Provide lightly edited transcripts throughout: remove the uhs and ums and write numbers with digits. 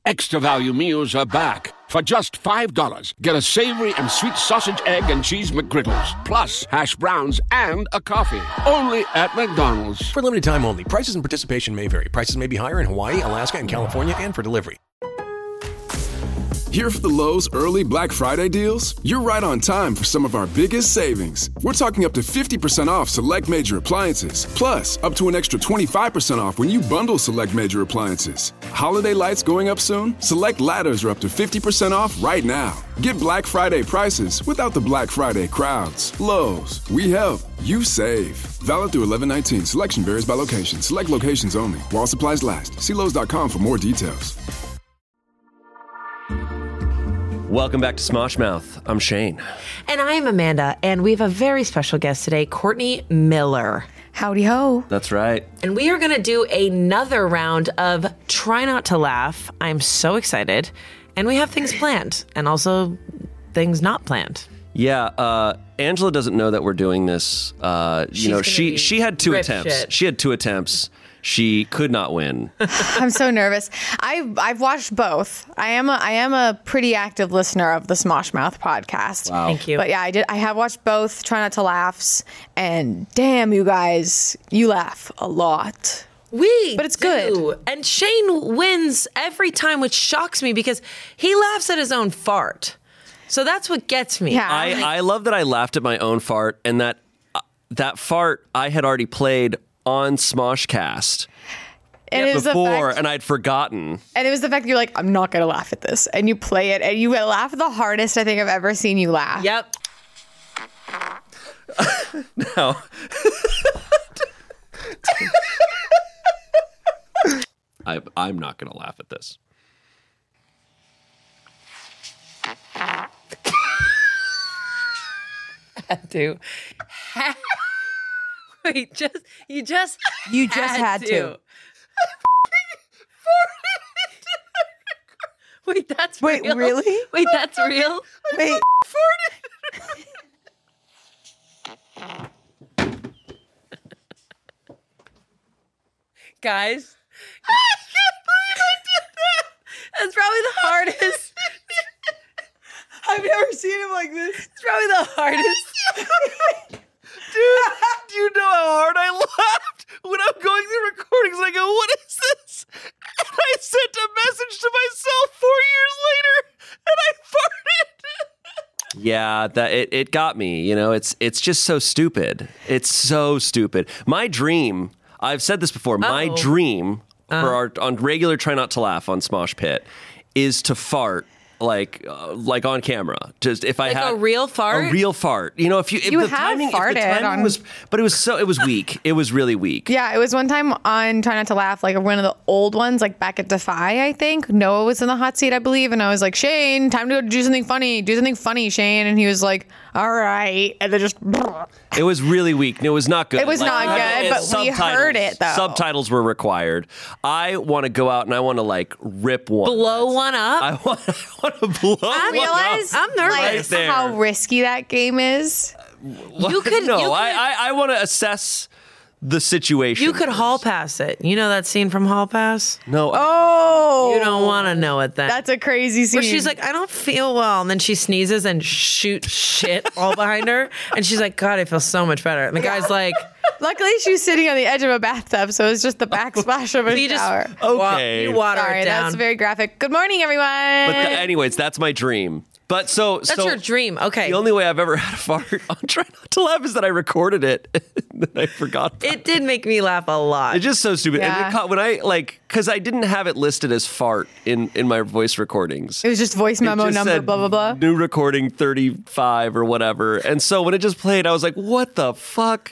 Extra value meals are back. For just $5, get a savory and sweet sausage, egg, and cheese McGriddles, plus hash browns and a coffee. Only at McDonald's. For limited time only. Prices and participation may vary. Prices may be higher in Hawaii, Alaska, and California, and for delivery. Here for the Lowe's early Black Friday deals? You're right on time for some of our biggest savings. We're talking up to 50% off select major appliances. Plus, up to an extra 25% off when you bundle select major appliances. Holiday lights going up soon? Select ladders are up to 50% off right now. Get Black Friday prices without the Black Friday crowds. Lowe's, we help, you save. Valid through 11/19. Selection varies by location. Select locations only. While supplies last. See Lowe's.com for more details. Welcome back to Smosh Mouth. I'm Shane. And I'm Amanda, and we have a very special guest today, Courtney Miller. Howdy ho. That's right. And we are going to do another round of Try Not to Laugh. I'm so excited. And we have things planned, and also things not planned. Yeah, Angela doesn't know that we're doing this. She had two attempts. Shit. She had two attempts. She could not win. I'm so nervous. I've watched both. I am a pretty active listener of the Smosh Mouth podcast. Wow. Thank you. But yeah, I have watched both Try Not to Laughs, and damn, you guys, you laugh a lot. But it's good. And Shane wins every time, which shocks me because he laughs at his own fart. So that's what gets me. Yeah. I love that I laughed at my own fart, and that fart I had already played on Smoshcast before, and I'd forgotten. And it was the fact that you're like, I'm not going to laugh at this. And you play it, and you laugh the hardest I think I've ever seen you laugh. Yep. Now, I'm not going to laugh at this. Had to. Wait, you just had to. Wait, that's Wait, real? really? Wait, that's real? Wait. Guys, I can't believe I did that. That's probably the hardest. I've never seen him like this. It's probably the hardest. Dude, do you know how hard I laughed when I'm going through recordings? I go, what is this? And I sent a message to myself 4 years later, and I farted. Yeah, that it got me. You know, it's just so stupid. It's so stupid. My dream, I've said this before, my dream for on regular Try Not to Laugh on Smosh Pit is to fart like on camera. Just if I had a real fart? A real fart. You know, if the timing was, but it was weak. It was really weak. Yeah, it was one time on Try Not to Laugh, like one of the old ones, like back at Defy, I think. Noah was in the hot seat, I believe, and I was like, Shane, time to go do something funny. Do something funny, Shane. And he was like, all right. And then just... It was really weak. It was not good. It was not good, but we heard it, though. Subtitles were required. I want to go out and I want to, like, rip one. Blow one up? I want to blow one up. I realize I'm nervous. Right how risky that game is. You could... I want to assess the situation. You could hall pass it. You know that scene from Hall Pass? No. Oh! You don't want to know it then. That's a crazy scene. Where she's like, I don't feel well. And then she sneezes and shoots shit all behind her. And she's like, God, I feel so much better. And the guy's like... Luckily, she's sitting on the edge of a bathtub, so it's just the backsplash of a shower. Okay. You water Sorry, it down. that's very graphic. Good morning, everyone. But anyways, that's my dream. But That's your dream. Okay. The only way I've ever had a fart on Try Not to Laugh is that I recorded it and then I forgot about It did make me laugh a lot. It's just so stupid. Yeah. And it caught when I because I didn't have it listed as fart in my voice recordings. It was just voice memo It just number, said blah, blah, blah. New recording 35 or whatever. And so when it just played, I was like, what the fuck?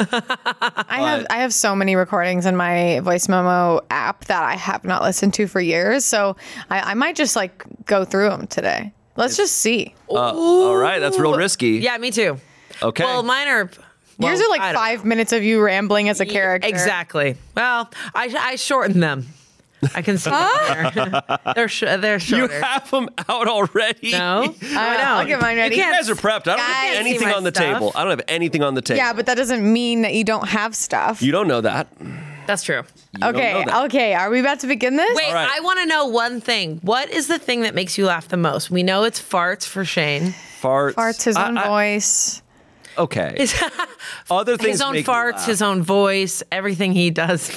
I have so many recordings in my voice memo app that I have not listened to for years. So I might just like go through them today. Let's just see. All right. That's real risky. Yeah, me too. Okay. Well, mine are... Yours are like I don't 5 minutes of you rambling as a character. Exactly. Well, I shortened them. I can see them there. They're you shorter. have them out already. No, I don't. I'll get mine ready. You guys are prepped. I don't have Guys, anything see my on the stuff. table. I don't have anything on the table. Yeah, but that doesn't mean that you don't have stuff. You don't know that. That's true. Okay. Are we about to begin this? Wait, right. I want to know one thing. What is the thing that makes you laugh the most? We know it's farts for Shane. Farts, his own voice. Okay. Other things His own make me farts, laugh. his own voice, everything he does.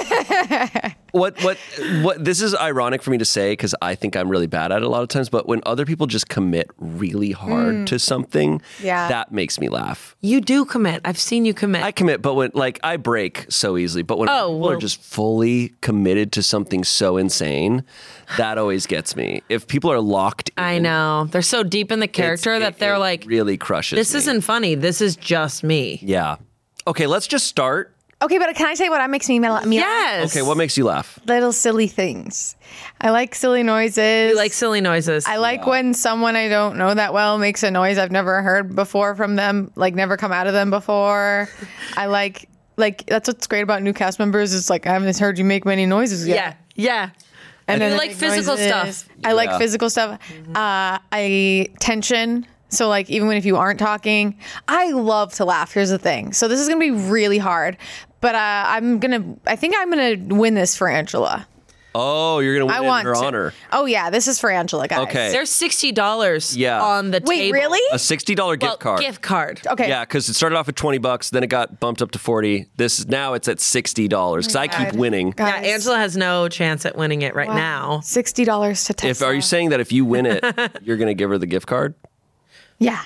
What this is ironic for me to say because I think I'm really bad at it a lot of times, but when other people just commit really hard to something, that makes me laugh. You do commit. I've seen you commit. I commit, but when I break so easily, but when people are just fully committed to something so insane, that always gets me. If people are locked in, I know. They're so deep in the character that they're like, really crushes this me. isn't funny. This is just me. Yeah. Okay, let's just start. Okay, but can I say what makes me laugh? Yes. Okay, what makes you laugh? Little silly things. I like silly noises. You like silly noises. I like when someone I don't know that well makes a noise I've never heard before from them, like never come out of them before. I like that's what's great about new cast members. It's like I haven't heard you make many noises yet. Yeah. And You then like they make physical noises. stuff. I like physical stuff. Tension. So like even if you aren't talking, I love to laugh. Here's the thing. So this is gonna be really hard, but I think I'm gonna win this for Angela. Oh, you're going to win in her honor. Oh yeah, this is for Angela, guys. Okay. There's $60 Yeah. on the Wait, table. really? A $60 gift card. Gift card. Okay. Yeah, because it started off at $20, then it got bumped up to $40. Now it's at $60 because I keep winning. Yeah, Guys. Angela has no chance at winning it right now. $60 to Tesla. Are you saying that if you win it, you're going to give her the gift card? Yeah.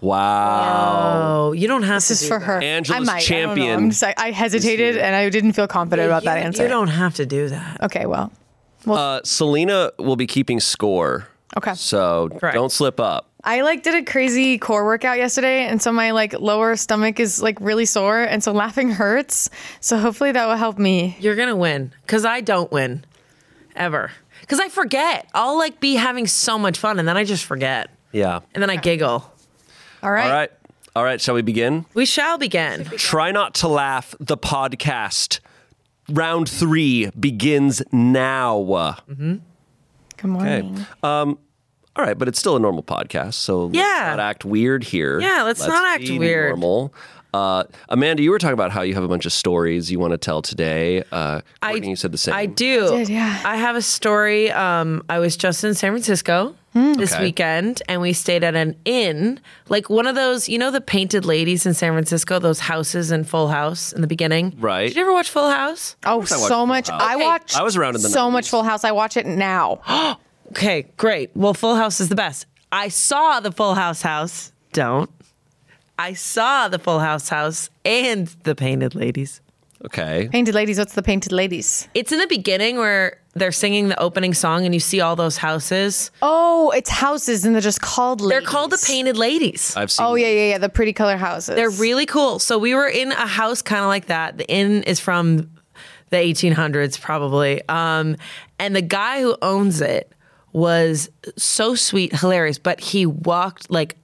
Wow. Oh, you don't have This to is do for that. her. Angela's I might. champion I don't know. I'm just like, I hesitated and I didn't feel confident about that answer. You don't have to do that. Okay, well. Selena will be keeping score. Okay. So Correct. don't slip up. I did a crazy core workout yesterday, and so my lower stomach is really sore, and so laughing hurts. So hopefully that will help me. You're going to win because I don't win ever. Because I forget. I'll be having so much fun and then I just forget. Yeah. And then I giggle. All right. All right. Shall we begin? We shall begin. Try Not to Laugh, the podcast. Round 3 begins now. Good morning. All right, but it's still a normal podcast, so Yeah. let's not act weird here. Yeah, let's not act be weird. Normal. Amanda, you were talking about how you have a bunch of stories you want to tell today. Courtney, you said the same. I do. did, yeah. I have a story. I was just in San Francisco this Okay. weekend, and we stayed at an inn, like one of those, the Painted Ladies in San Francisco, those houses in Full House in the beginning. Right. Did you ever watch Full House? Oh, watched so Full much. House. I watch. I was around in the so 90s. much Full House. I watch it now. Okay, great. Well, Full House is the best. I saw the Full House. I saw the Full House and the Painted Ladies. Okay. Painted Ladies. What's the Painted Ladies? It's in the beginning where they're singing the opening song and you see all those houses. Oh, it's houses, and they're just called ladies. They're called the Painted Ladies. I've seen. Oh yeah. The pretty color houses. They're really cool. So we were in a house kind of like that. The inn is from the 1800s probably. And the guy who owns it was so sweet, hilarious, but he walked like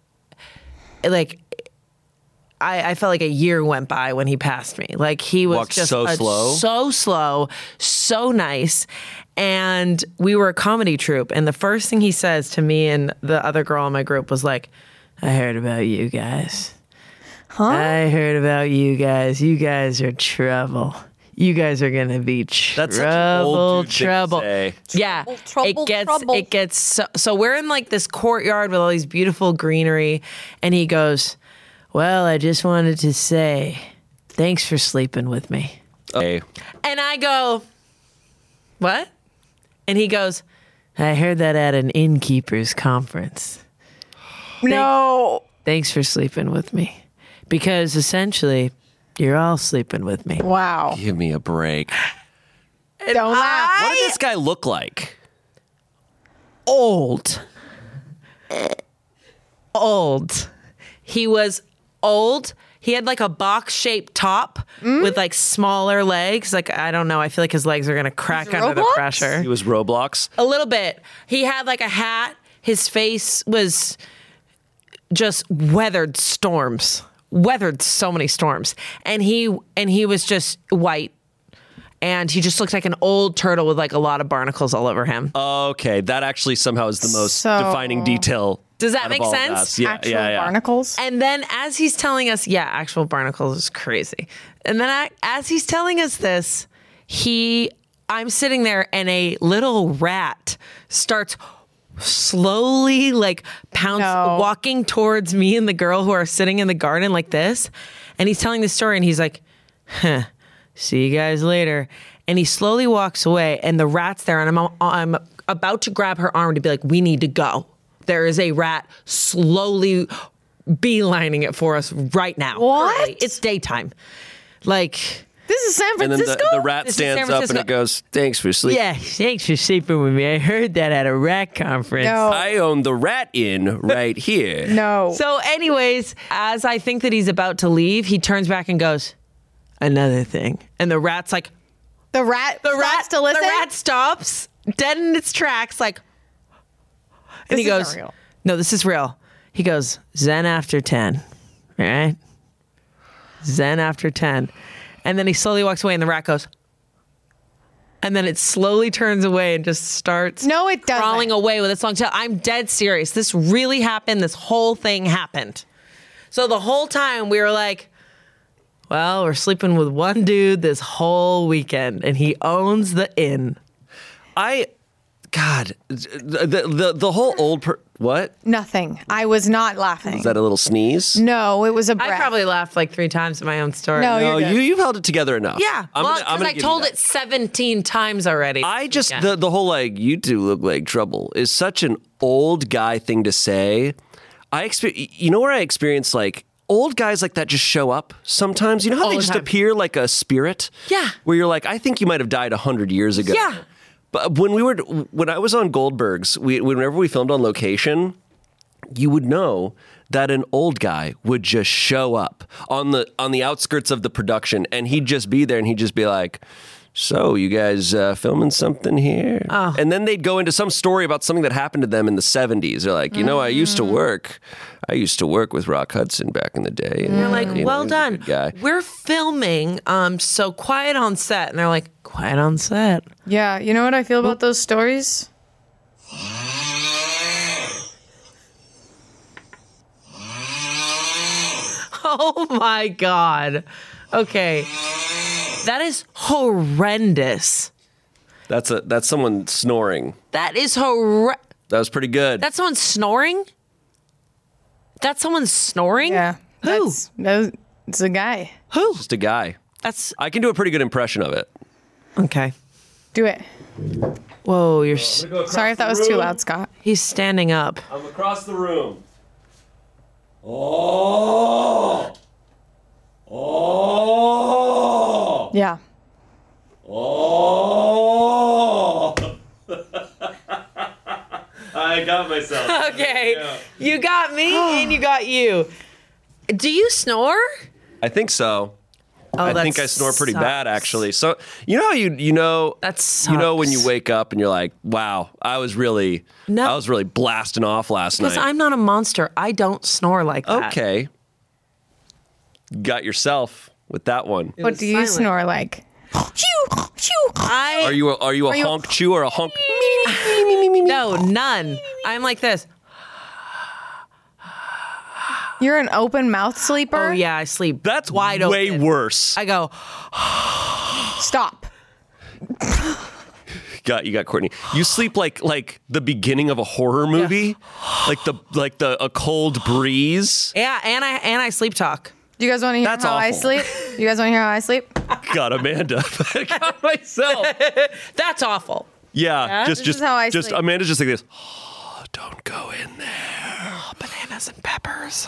I felt like a year went by when he passed me. Like he was Walked just so slow? so slow, so nice. And we were a comedy troupe. And the first thing he says to me and the other girl in my group was like, I heard about you guys. I heard about you guys. You guys are trouble. You guys are gonna be That's such an old dude thing to trouble. say. Yeah, Trouble. it gets so we're in this courtyard with all these beautiful greenery, and he goes, "Well, I just wanted to say, thanks for sleeping with me." Okay. And I go, "What?" And he goes, "I heard that at an innkeeper's conference. no. Thanks for sleeping with me, because essentially, you're all sleeping with me." Wow. Give me a break. Don't laugh. What did this guy look like? Old. He was old. He had a box-shaped top with smaller legs. I don't know. I feel like his legs are going to crack under the Roblox? pressure. He was Roblox. A little bit. He had a hat. His face was just weathered so many storms. And he was just white. And he just looked like an old turtle with a lot of barnacles all over him. Okay, that actually somehow is the most So- defining detail. Does that out of make all of sense? that. Yeah, Actual yeah. barnacles. And then as he's telling us, actual barnacles is crazy. And then as he's telling us this, I'm sitting there and a little rat starts slowly like walking towards me and the girl who are sitting in the garden like this. And he's telling the story and he's like, see you guys later. And he slowly walks away and the rat's there and I'm about to grab her arm to be like, we need to go. There is a rat slowly beelining it for us right now. What? Hurry. It's daytime. Like... This is San Francisco? And then the rat stands up and it goes, thanks for sleeping. Yeah, thanks for sleeping with me. I heard that at a rat conference. No. I own the Rat Inn right here. No. So anyways, as I think that he's about to leave, he turns back and goes, another thing. And the rat's like... The rat stops to listen? The rat stops, dead in its tracks, like... And he goes, isn't real. No, this is real. He goes, Zen after 10. All right? Zen after 10. And then he slowly walks away and the rat goes. And then it slowly turns away and just starts No, it doesn't. crawling away with its long tail. I'm dead serious. This really happened. This whole thing happened. So the whole time we were like, well, we're sleeping with one dude this whole weekend and he owns the inn. God, the whole what? Nothing. I was not laughing. Is that a little sneeze? No, it was a breath. I probably laughed like 3 times at my own story. No, No, you're good. you've held it together enough. Yeah, because I told it 17 times already. The whole like, you two look like trouble is such an old guy thing to say. You know where I experience like old guys like that just show up sometimes? You know how All they the just time. appear like a spirit? Yeah. Where you're like, I think you might have died 100 years ago. Yeah. But when I was on Goldberg's, whenever we filmed on location, you would know that an old guy would just show up on the outskirts of the production, and he'd just be there, and he'd just be like, "So, you guys filming something here?" Oh. And then they'd go into some story about something that happened to them in the 70s. They're like, I used to work with Rock Hudson back in the day. And, You're like, well he's a done. good guy. We're filming, so quiet on set. And they're like, quiet on set. Yeah, you know what I feel about those stories? Oh my God. Okay. That is horrendous. That's someone snoring. That is That was pretty good. That's someone snoring? That's someone snoring? Yeah. Who? It's a guy. Who? Just a guy. That's I can do a pretty good impression of it. okay. Do it. Whoa, Sorry if that was too loud, Scott. he's standing up. I'm across the room. Oh! Yeah. Oh! I got myself. Okay. You got me and you got you. Do you snore? I think so. Oh, I that think I snore pretty sucks. bad, actually. So you know how you know That when you sucks. wake up and you're like, wow, I was really blasting off last night. Because I'm not a monster. I don't snore like that. Okay. Got yourself with that one. What do you silent. snore like? Are you a honk chew or a honk? No, none. I'm like this. You're an open mouth sleeper? Oh yeah, I sleep. That's wide way open. worse. I go. Stop. You got Courtney. You sleep like the beginning of a horror movie, like a cold breeze. Yeah, and I sleep talk. Do you guys want to hear That's how I awful. sleep? You guys want to hear how I sleep? Got Amanda. I got myself. That's awful. Yeah, This is how I just sleep. Amanda's just like this. Oh, don't go in there. Bananas and peppers.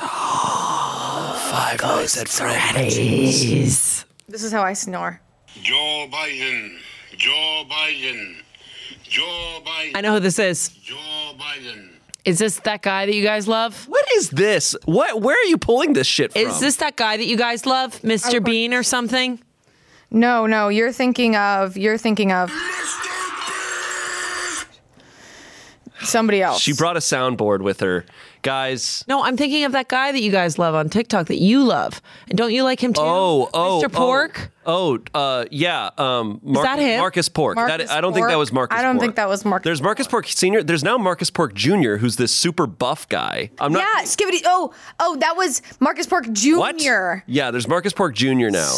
5 Nights at Freddy's. Please. This is how I snore. Joe Biden, Joe Biden, Joe Biden, I know who this is. Joe Biden. Is this that guy that you guys love? What is this? Where are you pulling this shit from? Is this that guy that you guys love, Mr. Bean or something? No, you're thinking of somebody else. She brought a soundboard with her. Guys. No, I'm thinking of that guy that you guys love on TikTok that you love. And don't you like him too? Mr. Pork? Yeah. that him? Marcus Pork. Marcus I don't think that was Marcus Pork. I don't think that was Marcus. There's Marcus Pork Sr. There's now Marcus Pork Jr., who's this super buff guy. I'm not. Yeah, Skibbity. Oh, that was Marcus Pork Jr. What? Yeah, there's Marcus Pork Jr. now.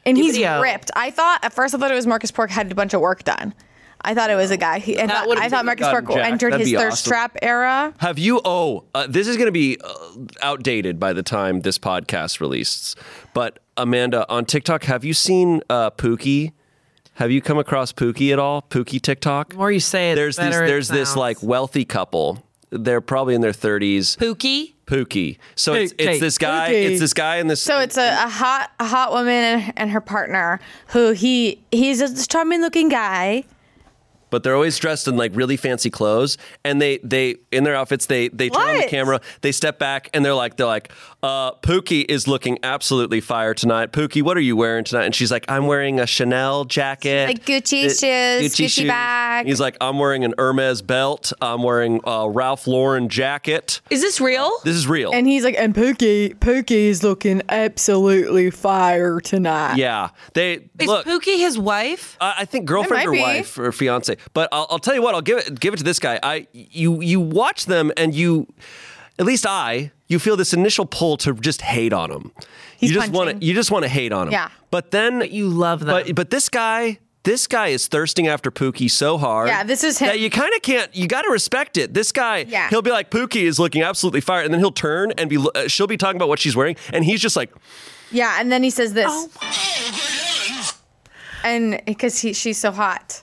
And he's video. ripped. At first I thought it was Marcus Pork had a bunch of work done. I thought it was a guy. I thought Marcus Pork gotten jacked. entered That'd his be thirst awesome. trap era. Have you? This is going to be outdated by the time this podcast releases. But Amanda, on TikTok, have you seen Pookie? Have you come across Pookie at all? Pookie TikTok? The more you say it, There's better there's it this sounds. like wealthy couple. They're probably in their 30s. Pookie. So it's this guy. Pookie. It's this guy and this. So it's a hot woman and her partner who he's a charming looking guy. But they're always dressed in like really fancy clothes, and they in their outfits they turn on the What? camera, they step back, and they're like, Pookie is looking absolutely fire tonight. Pookie, what are you wearing tonight? And she's like, I'm wearing a Chanel jacket, Like Gucci shoes, Gucci bag. He's like, I'm wearing an Hermes belt. I'm wearing a Ralph Lauren jacket. Is this real? This is real. And he's like, and Pookie's looking absolutely fire tonight. Yeah, they Is look. Pookie his wife? I think girlfriend It or might be. wife or fiance. But I'll tell you what, I'll give it to this guy. You watch them and you feel this initial pull to just hate on him. He's you just punching. want to hate on him. Yeah. But then You love them. but this guy is thirsting after Pookie so hard. Yeah, this is him. That you kind of can't. You got to respect it. This guy, Yeah. he'll be like, Pookie is looking absolutely fire, and then he'll turn and she'll be talking about what she's wearing, and he's just like, Yeah, and then he says this. Oh, good heavens! And because she's so hot.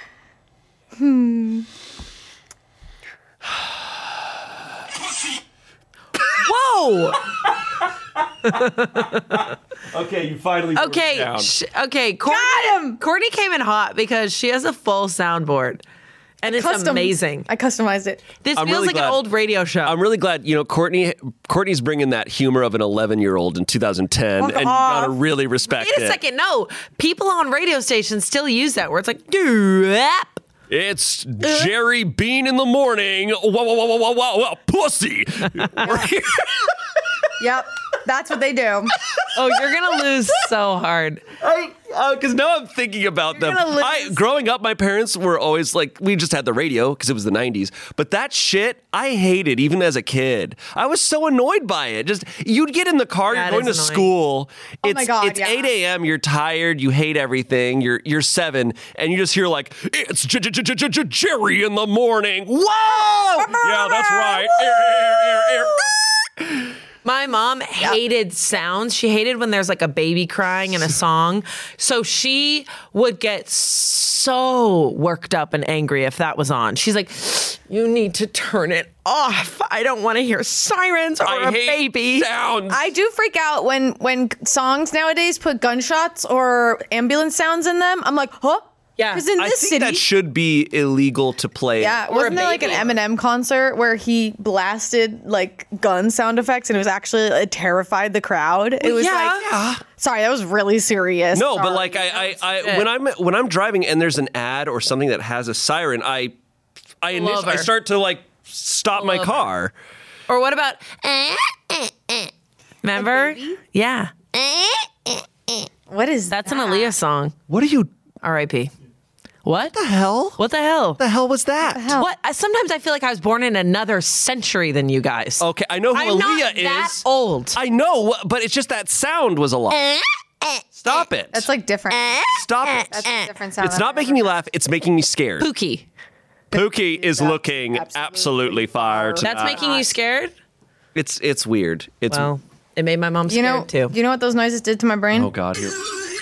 Whoa. okay, you finally Okay. Courtney came in hot because she has a full soundboard. And it's amazing. I customized it. This I'm feels really like glad- an old radio show. I'm really glad, Courtney's bringing that humor of an 11-year-old in 2010, and you gotta really respect Wait a it. second. No, people on radio stations still use that where it's like, "Duap." It's Jerry Bean in the morning. Wow, pussy. Yep, that's what they do. Oh, you're gonna lose so hard. Because now I'm thinking about them. gonna lose. Growing up, my parents were always like, we just had the radio because it was the 90s. But that shit, I hated even as a kid. I was so annoyed by it. Just, you'd get in the car, That you're going to is annoying. school. Oh It's, my God, it's yeah. 8 a.m., you're tired, you hate everything, you're 7, and you just hear like, it's Jerry in the morning. Whoa! Yeah, that's right. My mom hated sounds. She hated when there's like a baby crying in a song. So she would get so worked up and angry if that was on. She's like, you need to turn it off. I don't want to hear sirens or I a hate baby. sounds. I do freak out when songs nowadays put gunshots or ambulance sounds in them. I'm like, huh? Yeah. Because in I this think city, that should be illegal to play. yeah, Or a wasn't there like an baby. Eminem concert where he blasted like gun sound effects and it was actually it terrified the crowd? It was like, sorry, that was really serious. No, but Sorry. like I when I'm driving and there's an ad or something that has a siren, I Love her. start to like stop my Love her. car. Or what about, remember? Yeah. what is That's an Aaliyah song. What are you? R.I.P. What? The hell? What the hell? The hell was that? What? Sometimes I feel like I was born in another century than you guys. Okay, I know who I'm not Aaliyah that is. old. I know, but it's just that sound was a lot. Stop it. That's like different. Stop it. That's a different sound. It's not making me laugh. It's making me scared. Pookie. Pookie is looking absolutely fire tonight. That's making you scared? It's weird. It's Well, it made my mom You know, scared too. you know what those noises did to my brain? oh god here.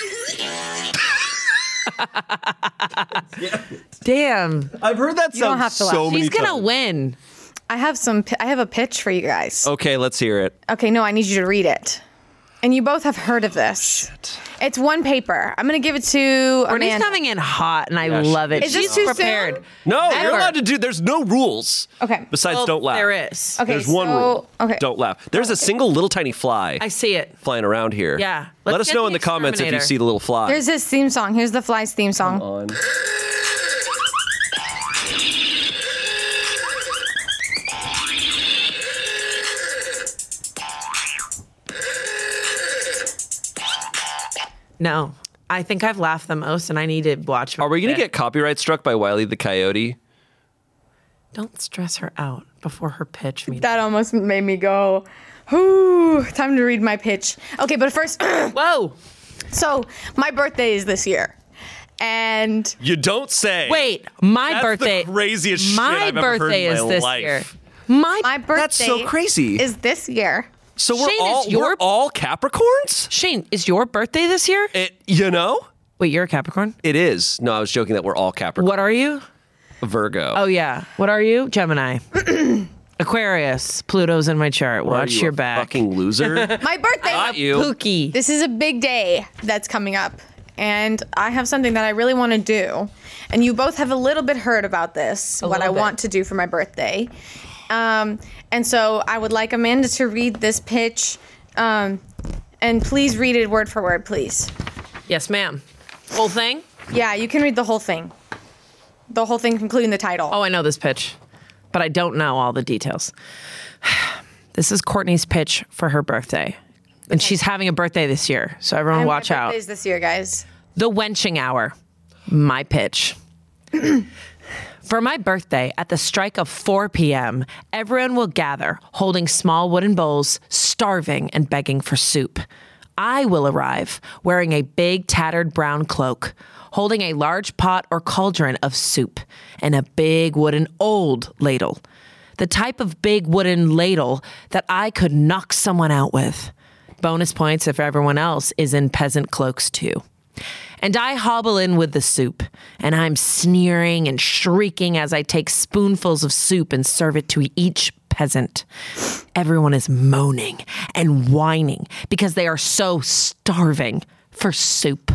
Damn. I've heard that don't sound have to laugh. so many She's going to times. win. I have a pitch for you guys. Okay, let's hear it. Okay, no, I need you to read it. And you both have heard of this. It's one paper. I'm going to give it to Courtney's Amanda. coming in hot, and I love it. Is this She's too prepared. soon? No, Ever. you're allowed to do. There's no rules. Okay. Besides, Well, don't laugh. There is. Okay, There's one so- rule. okay. Don't laugh. There's a single little tiny fly I see it. flying around here. Yeah. Let Let's us get know the in the comments if you exterminator. see the little fly. Here's his theme song. Here's the Fly's theme song. on. No. I think I've laughed the most, and I need to watch. Are we going to it. get copyright struck by Wile E. the Coyote? Don't stress her out before her pitch. Meeting. That almost made me go, whoo, time to read my pitch. Okay, but first, Whoa. So my birthday is this year. And You don't say. Wait, my That's birthday. the craziest shit my I've ever heard birthday in is my this life. year. My my birthday That's so crazy. is this year. So we're Shane, all is your- we're all Capricorns? Shane, is your birthday this year? You know? Wait, you're a Capricorn? It is. No, I was joking that we're all Capricorns. What are you? Virgo. Oh yeah. What are you? Gemini. Aquarius. Pluto's in my chart. What are Watch you, your a back. fucking loser. My birthday. Got you. Pookie. This is a big day that's coming up. And I have something that I really want to do. And you both have a little bit heard about this, what I little bit. want to do for my birthday. And so I would like Amanda to read this pitch. And please read it word for word, please. Yes, ma'am. Whole thing? Yeah, you can read the whole thing. The whole thing, including the title. Oh, I know this pitch, but I don't know all the details. This is Courtney's pitch for her birthday. And she's having a birthday this year, so everyone And watch my out. birthday's this year, guys. The wenching hour. My pitch. For my birthday, at the strike of 4 p.m., everyone will gather, holding small wooden bowls, starving and begging for soup. I will arrive, wearing a big tattered brown cloak, holding a large pot or cauldron of soup, and a big wooden old ladle. The type of big wooden ladle that I could knock someone out with. Bonus points if everyone else is in peasant cloaks too. And I hobble in with the soup, and I'm sneering and shrieking as I take spoonfuls of soup and serve it to each peasant. Everyone is moaning and whining because they are so starving for soup.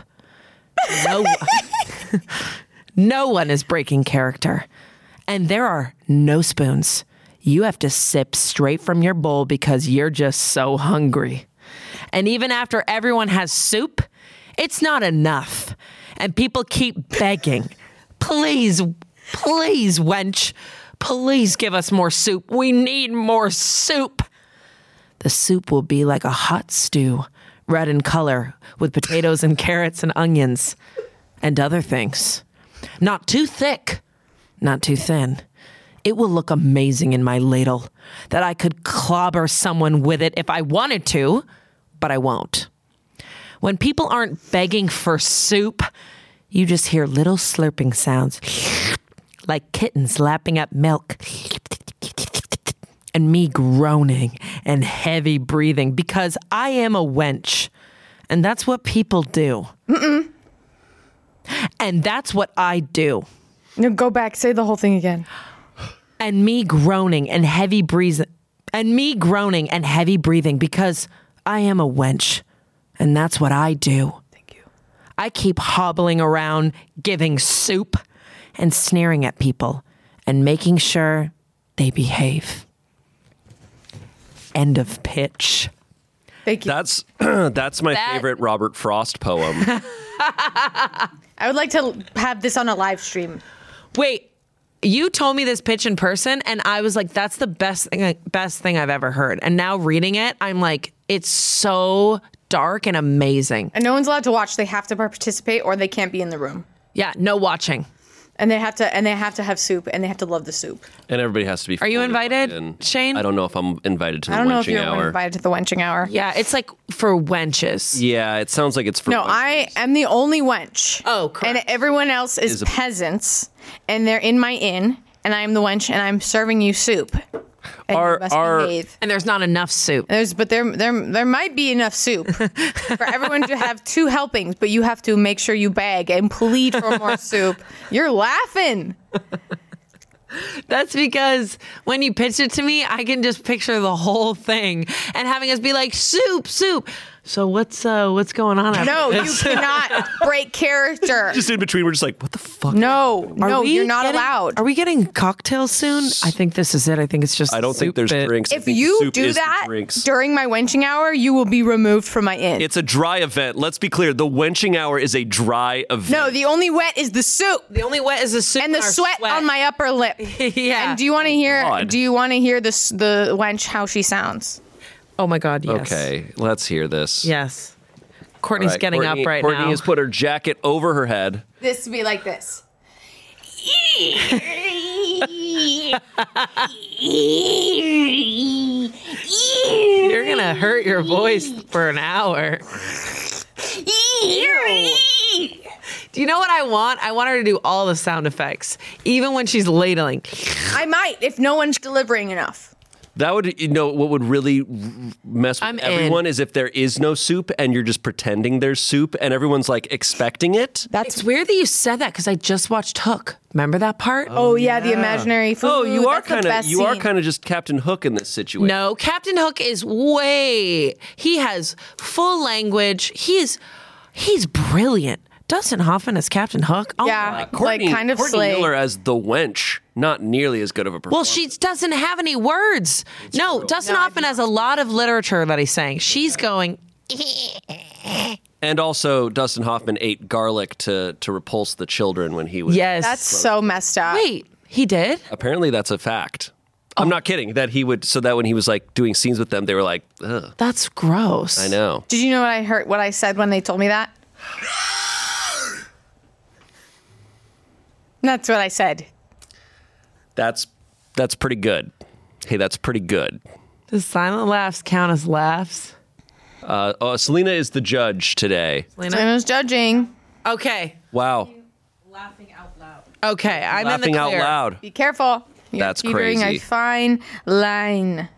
No one is breaking character. And there are no spoons. You have to sip straight from your bowl because you're just so hungry. And even after everyone has soup, it's not enough. And people keep begging, please, please, wench, please give us more soup. We need more soup. The soup will be like a hot stew, red in color, with potatoes and carrots and onions and other things. Not too thick, not too thin. It will look amazing in my ladle, that I could clobber someone with it if I wanted to, but I won't. When people aren't begging for soup, you just hear little slurping sounds, like kittens lapping up milk, and me groaning and heavy breathing because I am a wench, and that's what people do. And that's what I do. No, go back. Say the whole thing again. And me groaning and heavy breathing, because I am a wench, and that's what I do. Thank you. I keep hobbling around, giving soup and sneering at people and making sure they behave. End of pitch. Thank you. That's my favorite Robert Frost poem. I would like to have this on a live stream. Wait, you told me this pitch in person, and I was like, that's the best thing I've ever heard. And now reading it, I'm like, it's so dark and amazing. And no one's allowed to watch. They have to participate or they can't be in the room. Yeah, no watching. And they have to have soup and they have to love the soup. And everybody has to be. Are you fully invited, plugged in. Shane? I don't know if I'm invited to the I don't know if wenching you're hour. invited to the wenching hour. Yeah, it's like for wenches. Yeah, it sounds like it's for No, wenches. I am the only wench. Oh, correct. And everyone else is peasants, and they're in my inn, and I'm the wench, and I'm serving you soup. And you must behave. And there's not enough soup. But there might be enough soup for everyone to have 2 helpings, but you have to make sure you beg and plead for more soup. You're laughing. That's because when you pitched it to me, I can just picture the whole thing and having us be like, soup. So what's going on? No, you cannot break character. Just in between, we're just like, what the fuck? No, you're not allowed. Are we getting cocktails soon? I think this is it. I think it's just I don't think soup there's bit. drinks. I If think the you soup do is the that drinks. during my wenching hour, you will be removed from my inn. It's a dry event. Let's be clear. The wenching hour is a dry event. No, the only wet is the soup The only wet is the soup and the our sweat on my upper lip. Yeah. And do you want to hear? God. Do you want to hear this? The wench how she sounds? Oh my God, yes. Okay, let's hear this. Yes. All Courtney's right, getting Courtney, up right Courtney now. has put her jacket over her head. This would be like this. You're going to hurt your voice for an hour. Do you know what I want? I want her to do all the sound effects, even when she's ladling. I might if no one's delivering enough. That would, what would really mess with everyone is if there is no soup and you're just pretending there's soup and everyone's like expecting it. It's weird that you said that because I just watched Hook. Remember that part? Oh yeah, the imaginary food. Oh, you are That's kind of just Captain Hook in this situation. No, Captain Hook is he has full language. He's brilliant. Dustin Hoffman as Captain Hook. Oh, Yeah, Courtney, like kind of Courtney slay. Miller as the wench, not nearly as good of a performance. well, she doesn't have any words. Dustin Hoffman has a lot of literature that he's saying. She's going. And also, Dustin Hoffman ate garlic to repulse the children when he was. Yes. That's so messed up. Wait, he did? Apparently, that's a fact. I'm not kidding. That he would, so that when he was like doing scenes with them, they were like, ugh. That's gross. I know. Did you know what I heard? What I said when they told me that? That's what I said. That's pretty good. Hey, that's pretty good. Does silent laughs count as laughs? Selena is the judge today. Selena's judging. Okay. Wow. Laughing out loud. Okay, I'm Laughing in the out clear. loud. Be careful. You're That's teetering crazy. a fine line.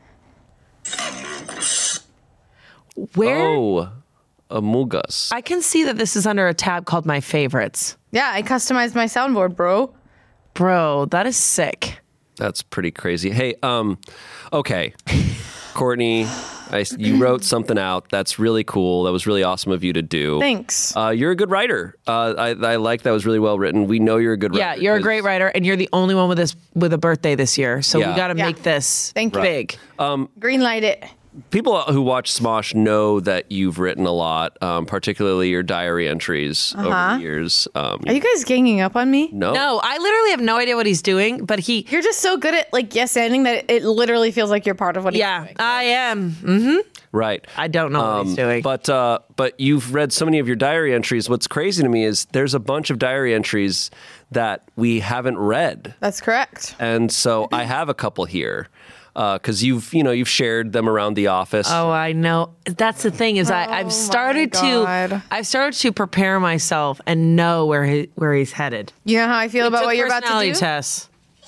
Where? Oh, Amogus. I can see that this is under a tab called My Favorites. Yeah, I customized my soundboard, bro. Bro, that is sick. That's pretty crazy. Hey, okay. Courtney, you wrote something out. That's really cool. That was really awesome of you to do. Thanks. You're a good writer. I like that was really well written. We know you're a good writer. Yeah, you're a great writer, and you're the only one with a birthday this year. So Yeah. we got to Yeah. make this Thank you. big. Green light it. People who watch Smosh know that you've written a lot, particularly your diary entries over the years. Are you guys ganging up on me? No. No, I literally have no idea what he's doing, but You're just so good at like yes ending that it literally feels like you're part of what he's yeah, doing. I am. Right. I don't know what he's doing. But you've read so many of your diary entries. What's crazy to me is there's a bunch of diary entries that we haven't read. That's correct. And so I have a couple here. Because you've shared them around the office. Oh, I know. That's the thing is I've started to prepare myself and know where he's headed. You know how I feel about Took what you're about to personality do? tests.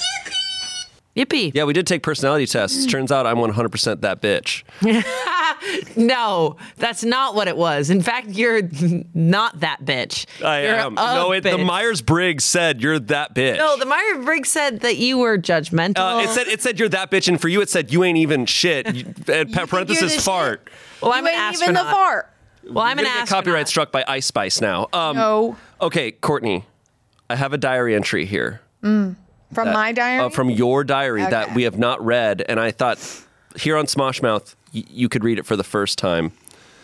Yippee. Yeah, we did take personality tests. Turns out I'm 100% that bitch. No, that's not what it was. In fact, you're not that bitch. I You're am. a No, the bitch. Myers-Briggs said you're that bitch. No, the Myers-Briggs said that you were judgmental. It said you're that bitch, and for you it said you ain't even shit. And parenthesis you're the fart. well, I'm You an ain't astronaut. even the fart. Well, I'm You're an gonna get astronaut. copyright struck by Ice Spice now. No. Okay, Courtney, I have a diary entry here. From my diary? From your diary that Okay. we have not read, and I thought here on Smosh Mouth you could read it for the first time.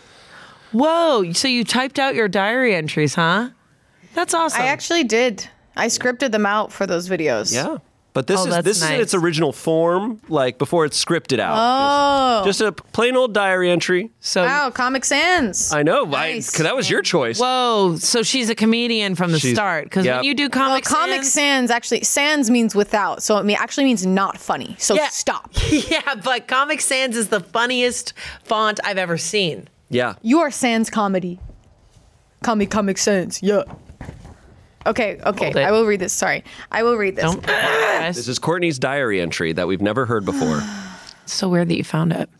Whoa, so you typed out your diary entries, huh? That's awesome. I actually did. I scripted them out for those videos. Yeah. But this that's is in its nice. original form, like before it's scripted out. Oh. Just a plain old diary entry. So Wow, Comic Sans. I know, Nice. because that was your choice. whoa, so she's a comedian from the She's- start. Because yeah. when you do Well, Comic Comic Sans, Sans actually, Sans means without, so it actually means not funny. So Yeah. stop. yeah, but Comic Sans is the funniest font I've ever seen. Yeah. You are Sans comedy. Comic Sans, yeah. Okay. Hold it. I will read this. Sorry. I will read this. Don't. This is Courtney's diary entry that we've never heard before. It's so weird that you found it.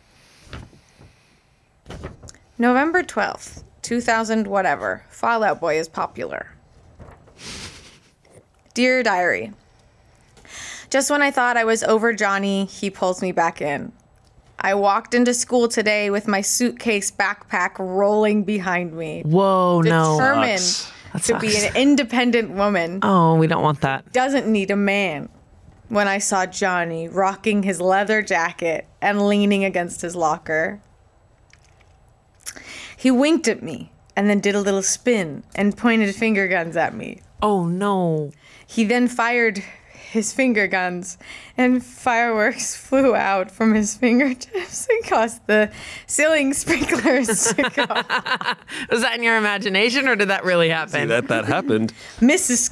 November 12th, 2000 whatever. Fall Out Boy is popular. Dear Diary. Just when I thought I was over Johnny, he pulls me back in. I walked into school today with my suitcase backpack rolling behind me. Whoa, no. Determined That to be sucks. an independent woman. Oh, we don't want that. Doesn't need a man. When I saw Johnny rocking his leather jacket and leaning against his locker. He winked at me and then did a little spin and pointed finger guns at me. Oh, no. He then fired his finger guns and fireworks flew out from his fingertips and caused the ceiling sprinklers to go. Was that in your imagination or did that really happen? that happened. Mrs.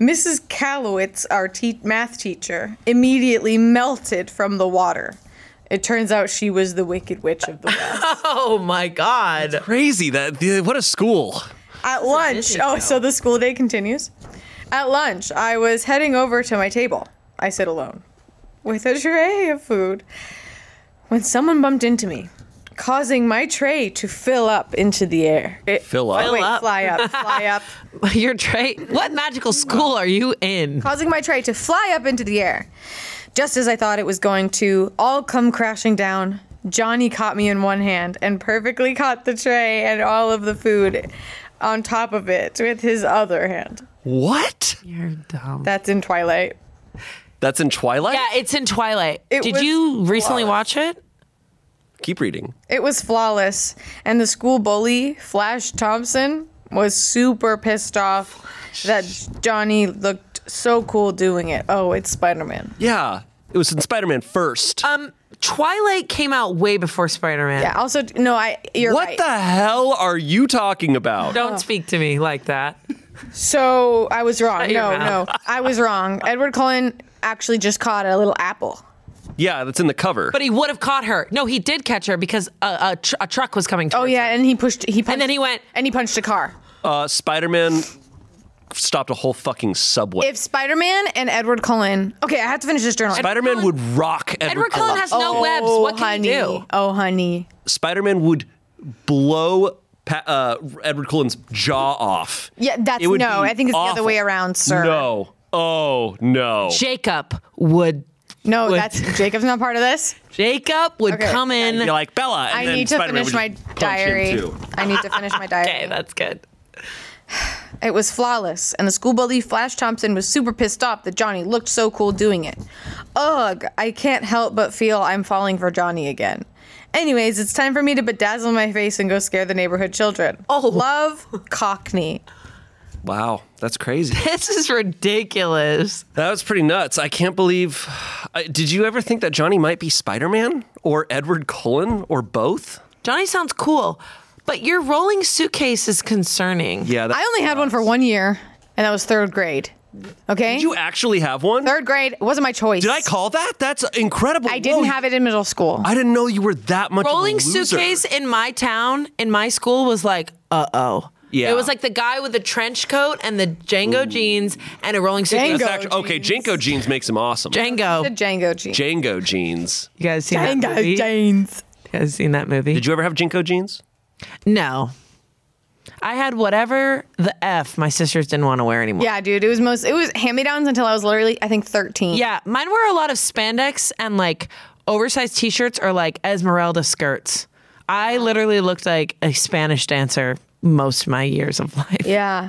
Callowitz, our math teacher, immediately melted from the water. It turns out she was the Wicked Witch of the West. Oh my God. Crazy. What a school. At lunch, so the school day continues. At lunch, I was heading over to my table. I sit alone with a tray of food when someone bumped into me, causing my tray to fill up into the air. Fill up? Oh, wait, up. fly up. Your tray. What magical school are you in? Causing my tray to fly up into the air. Just as I thought it was going to all come crashing down, Johnny caught me in one hand and perfectly caught the tray and all of the food on top of it with his other hand. What? You're dumb. That's in Twilight. That's in Twilight? Yeah, it's in Twilight. It Did was you recently flawless. watch it? Keep reading. It was flawless. And the school bully, Flash Thompson, was super pissed off that Johnny looked so cool doing it. Oh, it's Spider-Man. Yeah. It was in Spider-Man first. Twilight came out way before Spider-Man. Yeah, also, no, you're What right. the hell are you talking about? Don't speak to me like that. So I was wrong. Shut your No, mouth. I was wrong. Edward Cullen actually just caught a little apple. Yeah, that's in the cover. But he would have caught her. No, he did catch her because a truck was coming Oh towards yeah, her. and he punched, And then he went, and he punched a car. Spider-Man stopped a whole fucking subway. If Spider-Man and Edward Cullen, okay, I have to finish this journal. Spider-Man would rock Edward Cullen has no webs. What can honey. he do? Oh, honey. Spider-Man would blow Edward Cullen's jaw off. Yeah, that's It would no. be I think it's the other awful. way around, sir. No. Oh, no. Jacob would. No, would- that's Jacob's not part of this. Jacob would Okay. come in. You're like, Bella. And I then need to Spider-Man finish would my just punch him, diary. too. I need to finish my diary. Okay, that's good. It was flawless, and the school bully Flash Thompson was super pissed off that Johnny looked so cool doing it. Ugh, I can't help but feel I'm falling for Johnny again. Anyways, it's time for me to bedazzle my face and go scare the neighborhood children. Oh. Love, Cockney. Wow, that's crazy. This is ridiculous. That was pretty nuts. I can't believe. Did you ever think that Johnny might be Spider-Man or Edward Cullen or both? Johnny sounds cool, but your rolling suitcase is concerning. Yeah. I only had one for 1 year, and that was third grade. Okay? Did you actually have one? Third grade, it wasn't my choice. Did I call that? That's incredible. I didn't Whoa, have it in middle school. I didn't know you were that much Rolling of a loser. suitcase in my town, in my school, was like, uh-oh. Yeah. It was like the guy with the trench coat and the Django jeans and a rolling suitcase. That's actually, okay, Janko jeans makes him awesome. The Django. Django jeans. Django jeans. You guys seen that movie? jeans. You guys seen that movie? Did you ever have Jinko jeans? No. I had whatever the F my sisters didn't want to wear anymore. Yeah, dude, it was hand-me-downs until I was literally, I think, 13. Yeah, mine were a lot of spandex and like oversized t-shirts or like Esmeralda skirts. I literally looked like a Spanish dancer most of my years of life. Yeah.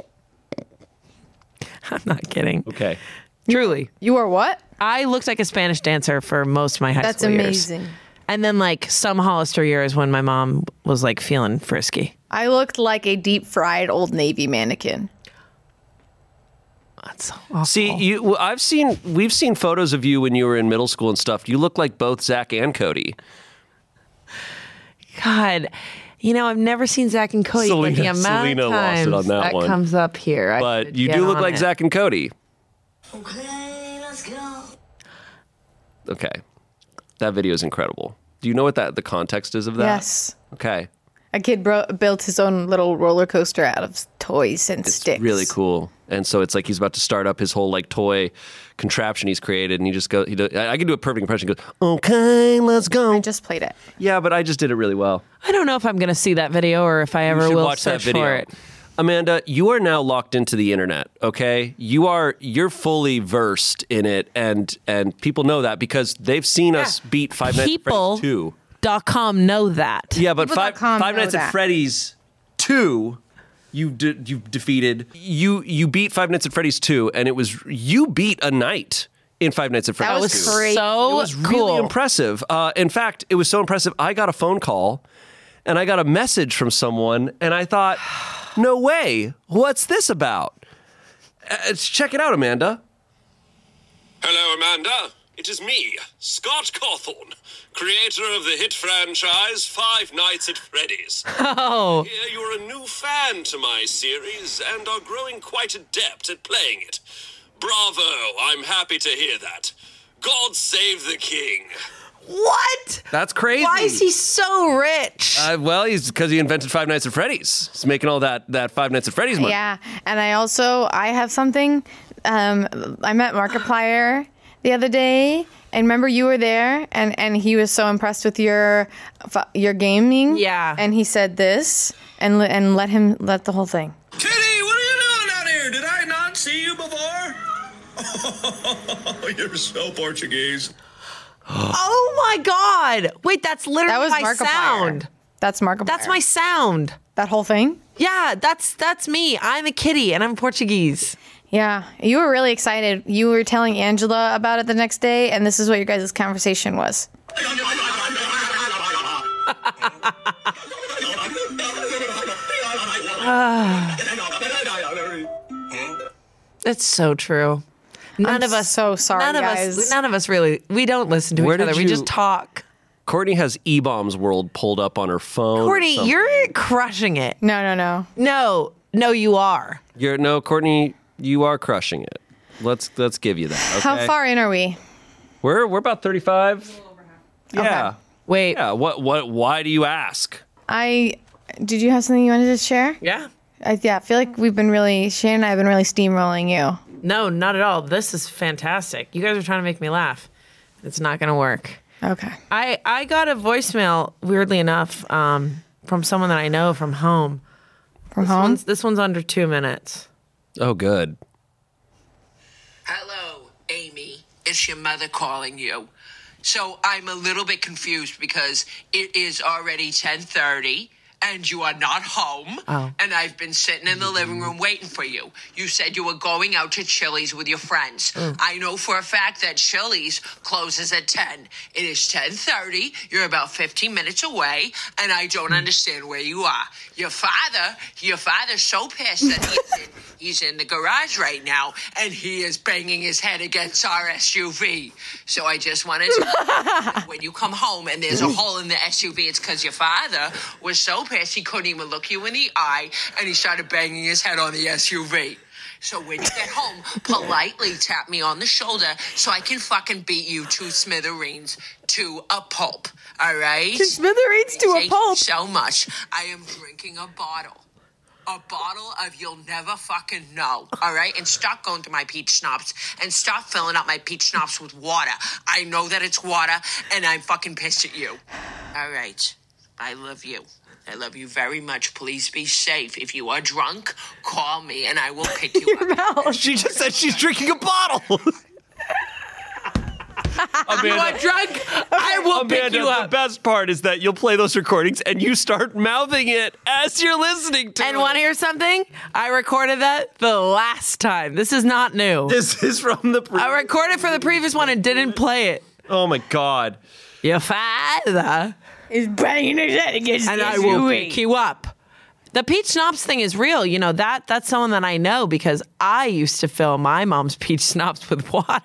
I'm not kidding. Okay. Truly. You were what? I looked like a Spanish dancer for most of my high That's school years. amazing. And then like some Hollister years when my mom was like feeling frisky. I looked like a deep-fried Old Navy mannequin. That's so awful. See, we've seen photos of you when you were in middle school and stuff. You look like both Zach and Cody. God, I've never seen Zach and Cody. but the amount Selena of lost it times on that one. comes up here. I But should you get do look on like it. Zach and Cody. Okay, let's go. Okay. That video is incredible. Do you know what the context is of that? Yes. Okay. A kid built his own little roller coaster out of toys and It's sticks. really cool. And so it's like he's about to start up his whole like toy contraption he's created, and he just goes. I can do a perfect impression. He goes, "Okay, let's go." I just played it. Yeah, but I just did it really well. I don't know if I'm going to see that video or if I ever You should will watch that search video. for it. Amanda, you are now locked into the internet, okay? You're fully versed in it, and people know that because they've seen us beat Five Nights at Freddy's 2. People.com know that. Yeah, but People.com Five know Nights at that. Freddy's 2, you've defeated. You beat Five Nights at Freddy's 2, and you beat a night in Five Nights at Freddy's That was 2. crazy. So It was really cool. impressive. In fact, it was so impressive. I got a phone call, and I got a message from someone, and I thought, no way. What's this about? Check it out, Amanda. Hello, Amanda. It is me, Scott Cawthorne, creator of the hit franchise Five Nights at Freddy's. Oh, Here you're a new fan to my series and are growing quite adept at playing it. Bravo, I'm happy to hear that. God save the king. What? That's crazy. Why is he so rich? Well, because he invented Five Nights at Freddy's. He's making all that Five Nights at Freddy's money. Yeah, and I have something. I met Markiplier the other day, and remember you were there, and he was so impressed with your gaming. Yeah. And he said this, and let the whole thing. Kitty, what are you doing down here? Did I not see you before? Oh, you're so Portuguese. Oh my God! Wait, that's literally That was my Markiplier. sound. That's Markiplier. That's my sound. That whole thing? Yeah, that's me. I'm a kitty and I'm Portuguese. Yeah, you were really excited. You were telling Angela about it the next day, and this is what your guys' conversation was. It's so true. None of us. So sorry, guys. None of us really. We don't listen to Where each other. did We you- just talk. Courtney has E-Bombs World pulled up on her phone. or Courtney, something. you're crushing it. No. No, you are. Courtney, you are crushing it. Let's give you that. Okay? How far in are we? We're about 35. Yeah. Okay. Wait. Yeah. What? Why do you ask? Did you have something you wanted to share? Yeah. I feel like Shane and I have been really steamrolling you. No, not at all. This is fantastic. You guys are trying to make me laugh. It's not going to work. Okay. I got a voicemail, weirdly enough, from someone that I know from home. From home? This one's under 2 minutes. Oh, good. Hello, Amy. It's your mother calling you. So I'm a little bit confused because it is already 10:30 and you are not home. Oh. And I've been sitting in the living room waiting for you. You said you were going out to Chili's with your friends. I know for a fact that Chili's closes at 10. It is 10:30. You're about 15 minutes away, and I don't understand where you are. Your father's so pissed that he's in the garage right now, and he is banging his head against our SUV. So I just wanted to when you come home and there's a hole in the SUV, it's because your father was so pissed he couldn't even look you in the eye, and he started banging his head on the SUV. So when you get home, politely tap me on the shoulder so I can fucking beat you to smithereens to a pulp. All right? To smithereens to a Thank pulp. you so much. I am drinking a bottle. A bottle of you'll never fucking know, all right? And stop going to my peach schnapps and stop filling up my peach schnapps with water. I know that it's water, and I'm fucking pissed at you. All right. I love you. I love you very much. Please be safe. If you are drunk, call me, and I will pick you up. She just said she's drinking a bottle. You are drunk? I will pick you The up. best part is that you'll play those recordings and you start mouthing it as you're listening to And it. want to hear something? I recorded that the last time. This is not new. This is from the I recorded for the previous one and didn't play it. Oh my God. Your father. Is banging his head against And the I will SUV. pick you up. The peach schnapps thing is real. You know, that's someone that I know because I used to fill my mom's peach schnapps with water.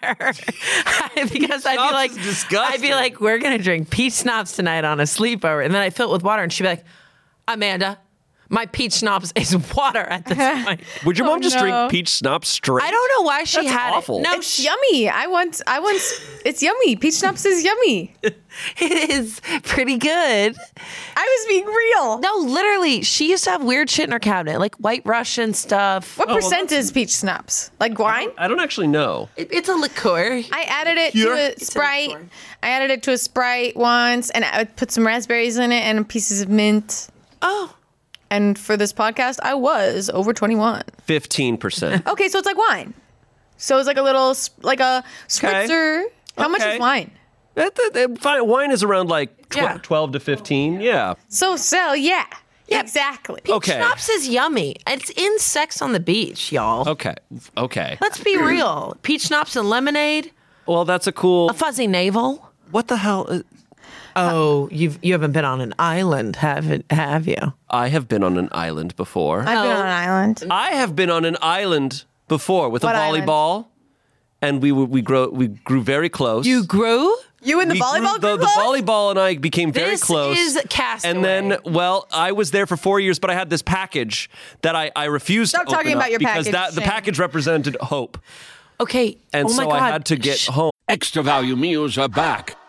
Because I'd be like, we're going to drink peach schnapps tonight on a sleepover. And then I fill it with water and she'd be like, Amanda, my peach schnapps is water at this point. Would your mom just no. drink peach schnapps straight? I don't know why she That's had awful. it. No, It's yummy. I once. It's yummy. Peach schnapps is yummy. it is pretty good. I was being real. No, literally, she used to have weird shit in her cabinet, like White Russian stuff. What percent is peach schnapps? Like wine? I don't actually know. It's a liqueur. I added it to a Sprite. I added it to a Sprite once, and I would put some raspberries in it and pieces of mint. Oh. And for this podcast, I was over 21. 15%. Okay, so it's like wine. So it's like a little, like a spritzer. How much Okay. is wine? Fine. Wine is around like Yeah. 12 to 15. Yeah. So, yeah. Exactly. Peach Okay. schnapps is yummy. It's in Sex on the Beach, y'all. Okay. Let's be real. Peach schnapps and lemonade, Well, that's a cool. a fuzzy navel. What the hell? Oh, you haven't been on an island, have you? I have been on an island before. I've been on an island. I have been on an island before with What a island? volleyball, and we grew very close. You grew? You and the We volleyball grew- group? the volleyball and I became very This close. is Castaway. And then, well, I was there for 4 years, but I had this package that I refused Stop to open talking about up your because package, the Shane. package represented hope. Okay. And oh my so God. I had to get home. Extra value meals are back for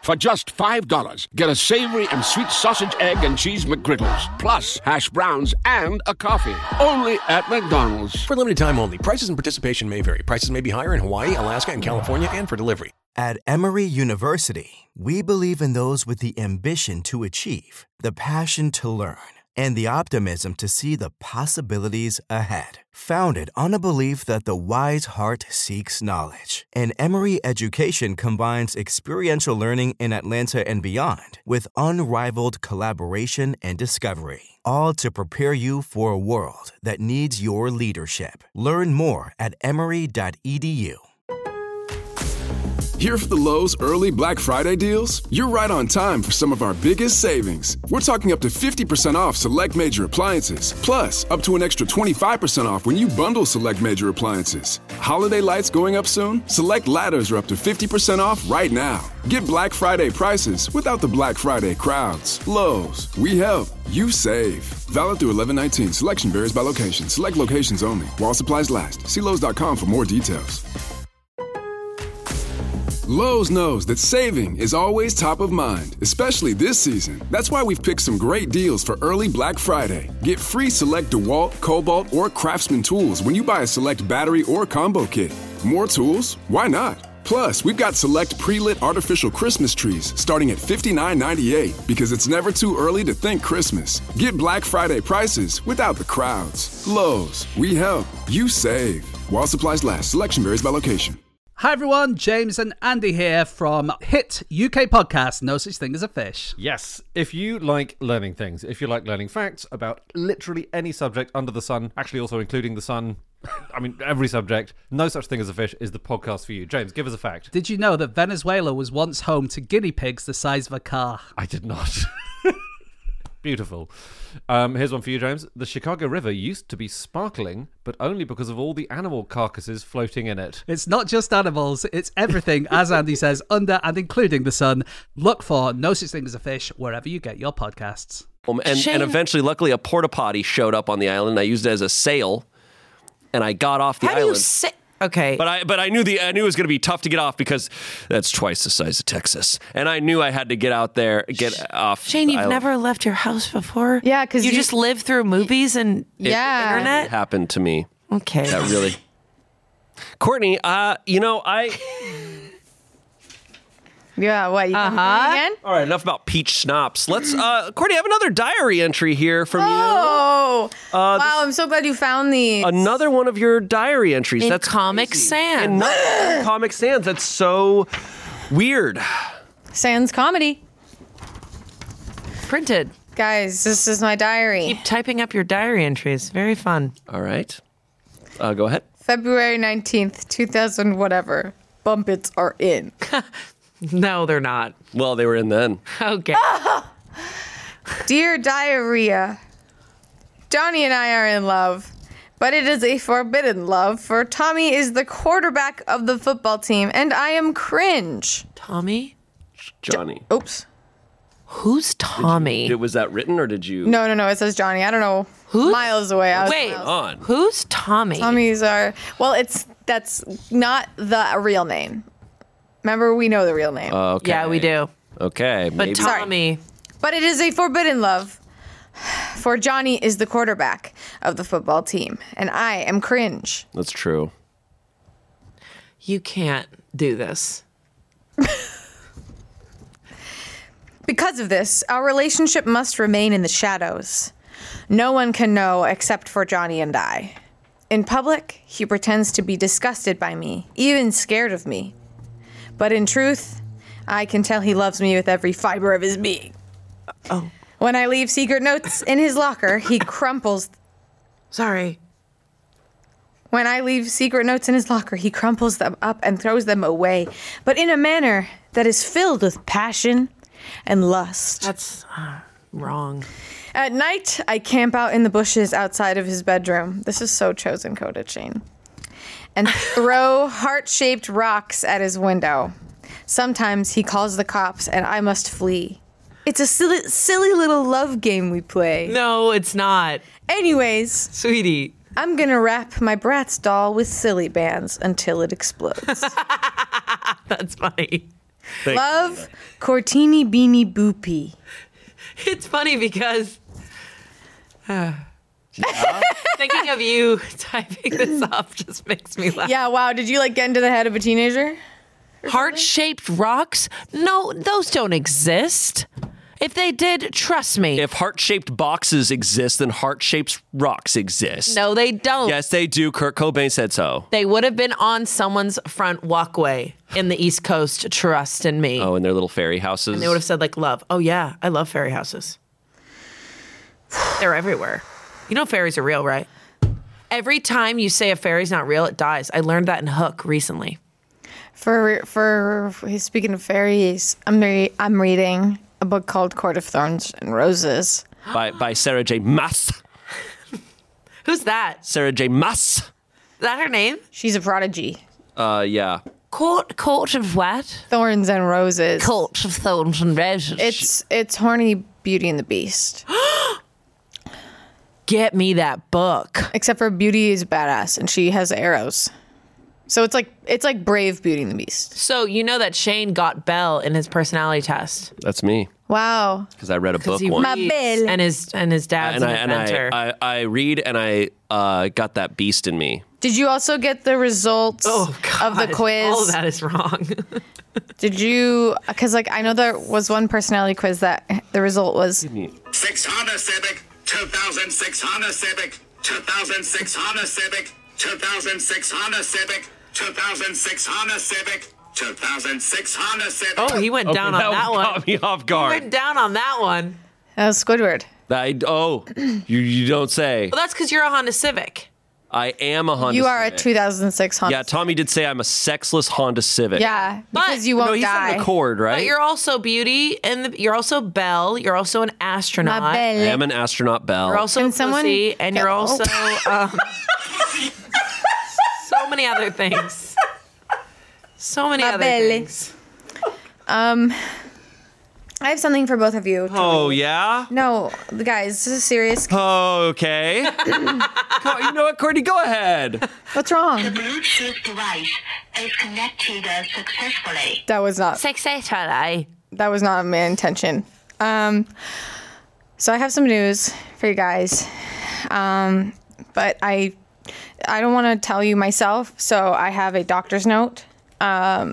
For just $5, get a savory and sweet sausage, egg, and cheese McGriddles, plus hash browns and a coffee. Only at McDonald's. For limited time only. Prices and participation may vary. Prices may be higher in Hawaii, Alaska, and California, and for delivery. At Emory University, we believe in those with the ambition to achieve, the passion to learn, and the optimism to see the possibilities ahead. Founded on a belief that the wise heart seeks knowledge, and Emory education combines experiential learning in Atlanta and beyond with unrivaled collaboration and discovery, all to prepare you for a world that needs your leadership. Learn more at emory.edu. Here for the Lowe's early Black Friday deals? You're right on time for some of our biggest savings. We're talking up to 50% off select major appliances, plus up to an extra 25% off when you bundle select major appliances. Holiday lights going up soon? Select ladders are up to 50% off right now. Get Black Friday prices without the Black Friday crowds. Lowe's, we help, you save. Valid through 11/19. Selection varies by location. Select locations only. While supplies last. See Lowe's.com for more details. Lowe's knows that saving is always top of mind, especially this season. That's why we've picked some great deals for early Black Friday. Get free select DeWalt, Cobalt, or Craftsman tools when you buy a select battery or combo kit. More tools? Why not? Plus, we've got select pre-lit artificial Christmas trees starting at $59.98 because it's never too early to think Christmas. Get Black Friday prices without the crowds. Lowe's, we help, you save. While supplies last, selection varies by location. Hi everyone, James and Andy here from hit UK podcast No Such Thing as a Fish. Yes, if you like learning things, if you like learning facts about literally any subject under the sun, actually also including the sun, I mean every subject, No Such Thing as a Fish is the podcast for you. James, give us a fact. Did you know that Venezuela was once home to guinea pigs the size of a car? I did not. Beautiful. Here's one for you, James. The Chicago River used to be sparkling, but only because of all the animal carcasses floating in it. It's not just animals, it's everything, as Andy says, under and including the sun. Look for No Such Thing as a Fish wherever you get your podcasts. And eventually, luckily, a porta potty showed up on the island. I used it as a sail, and I got off the island. How do you say? Okay. But I knew it was going to be tough to get off because that's twice the size of Texas. And I knew I had to get out there, get off. Shane, the you've island. never left your house before? Yeah, because you just live through movies and internet? It happened to me. Okay. That really. Courtney, Yeah, what, you coming again? All right, enough about peach schnapps. Let's, Courtney, I have another diary entry here from you. Oh, wow, I'm so glad you found these. Another one of your diary entries. In That's Comic crazy. Sans. In Comic Sans. That's so weird. Sans Comedy. Printed. Guys, this is my diary. Keep typing up your diary entries. Very fun. All right. Go ahead. February 19th, 2000 whatever. Bumpets are in. No, they're not. Well, they were in then. Okay. Dear Diarrhea, Johnny and I are in love, but it is a forbidden love, for Tommy is the quarterback of the football team, and I am cringe. Tommy? Johnny. Oops. Who's Tommy? Was that written or did you? No, it says Johnny. I don't know. Who's? Miles away. Wait, on. Who's Tommy? Tommy's are, well, that's not the real name. Remember, we know the real name. Okay. Yeah, we do. Okay. But maybe. Tommy. But it is a forbidden love, for Johnny is the quarterback of the football team, and I am cringe. That's true. You can't do this. Because of this, our relationship must remain in the shadows. No one can know except for Johnny and I. In public, he pretends to be disgusted by me, even scared of me. But in truth, I can tell he loves me with every fiber of his being. Oh. When I leave secret notes in his locker, he crumples. Sorry. When I leave secret notes in his locker, he crumples them up and throws them away, but in a manner that is filled with passion and lust. That's wrong. At night, I camp out in the bushes outside of his bedroom. This is so chosen coded, Shane. And throw heart-shaped rocks at his window. Sometimes he calls the cops and I must flee. It's a silly little love game we play. No, it's not. Anyways. Sweetie. I'm gonna wrap my Bratz doll with silly bands until it explodes. That's funny. Love, Cortini Beanie Boopy. It's funny because thinking of you typing this up just makes me laugh. Yeah, wow. Did you like get into the head of a teenager? Heart-shaped rocks? No, those don't exist. If they did, trust me. If heart-shaped boxes exist, then heart-shaped rocks exist. No, they don't. Yes, they do. Kurt Cobain said so. They would have been on someone's front walkway in the East Coast, trust in me. Oh, in their little fairy houses. And they would have said, like, love. Oh, yeah, I love fairy houses. They're everywhere. You know fairies are real, right? Every time you say a fairy's not real, it dies. I learned that in Hook recently. For speaking of fairies, I'm reading a book called Court of Thorns and Roses. By Sarah J. Maas. Who's that? Sarah J. Maas. Is that her name? She's a prodigy. Yeah. Court of what? Thorns and Roses. Court of Thorns and Roses. It's horny Beauty and the Beast. Get me that book. Except for Beauty is badass and she has arrows. So it's like Brave Beauty and the Beast. So you know that Shane got Belle in his personality test. That's me. Wow. Because I read a book He once. reads, and his dad's an inventor. I read and I got that beast in me. Did you also get the results of the quiz? All of that is wrong. Did you? Because I know there was one personality quiz that the result was 6 Honda Civic, 2006 Honda Civic, 2006 Honda Civic, 2006 Honda Civic, 2006 Honda Civic, 2006 Honda Civic. Oh, he went down on that one. Caught me off guard. He went down on that one. That was Squidward. You don't say. Well, that's because you're a Honda Civic. I am a Honda You are Civic. a 2006 Honda. Yeah, Tommy did say I'm a sexless Honda Civic. Yeah, because you won't no, he's die. an Accord, right? But you're also Beauty, and you're also Belle. You're also an astronaut. Ma belle. I am an astronaut, Belle. You're also Pussy, and you're also so many other things. So many Ma other belle. things. I have something for both of you. Oh, yeah? No, guys, this is serious. Okay. You know what, Courtney? Go ahead. What's wrong? The Bluetooth device is connected successfully. That was not successfully. That was not my intention. So I have some news for you guys, but I don't want to tell you myself. So I have a doctor's note. Oh,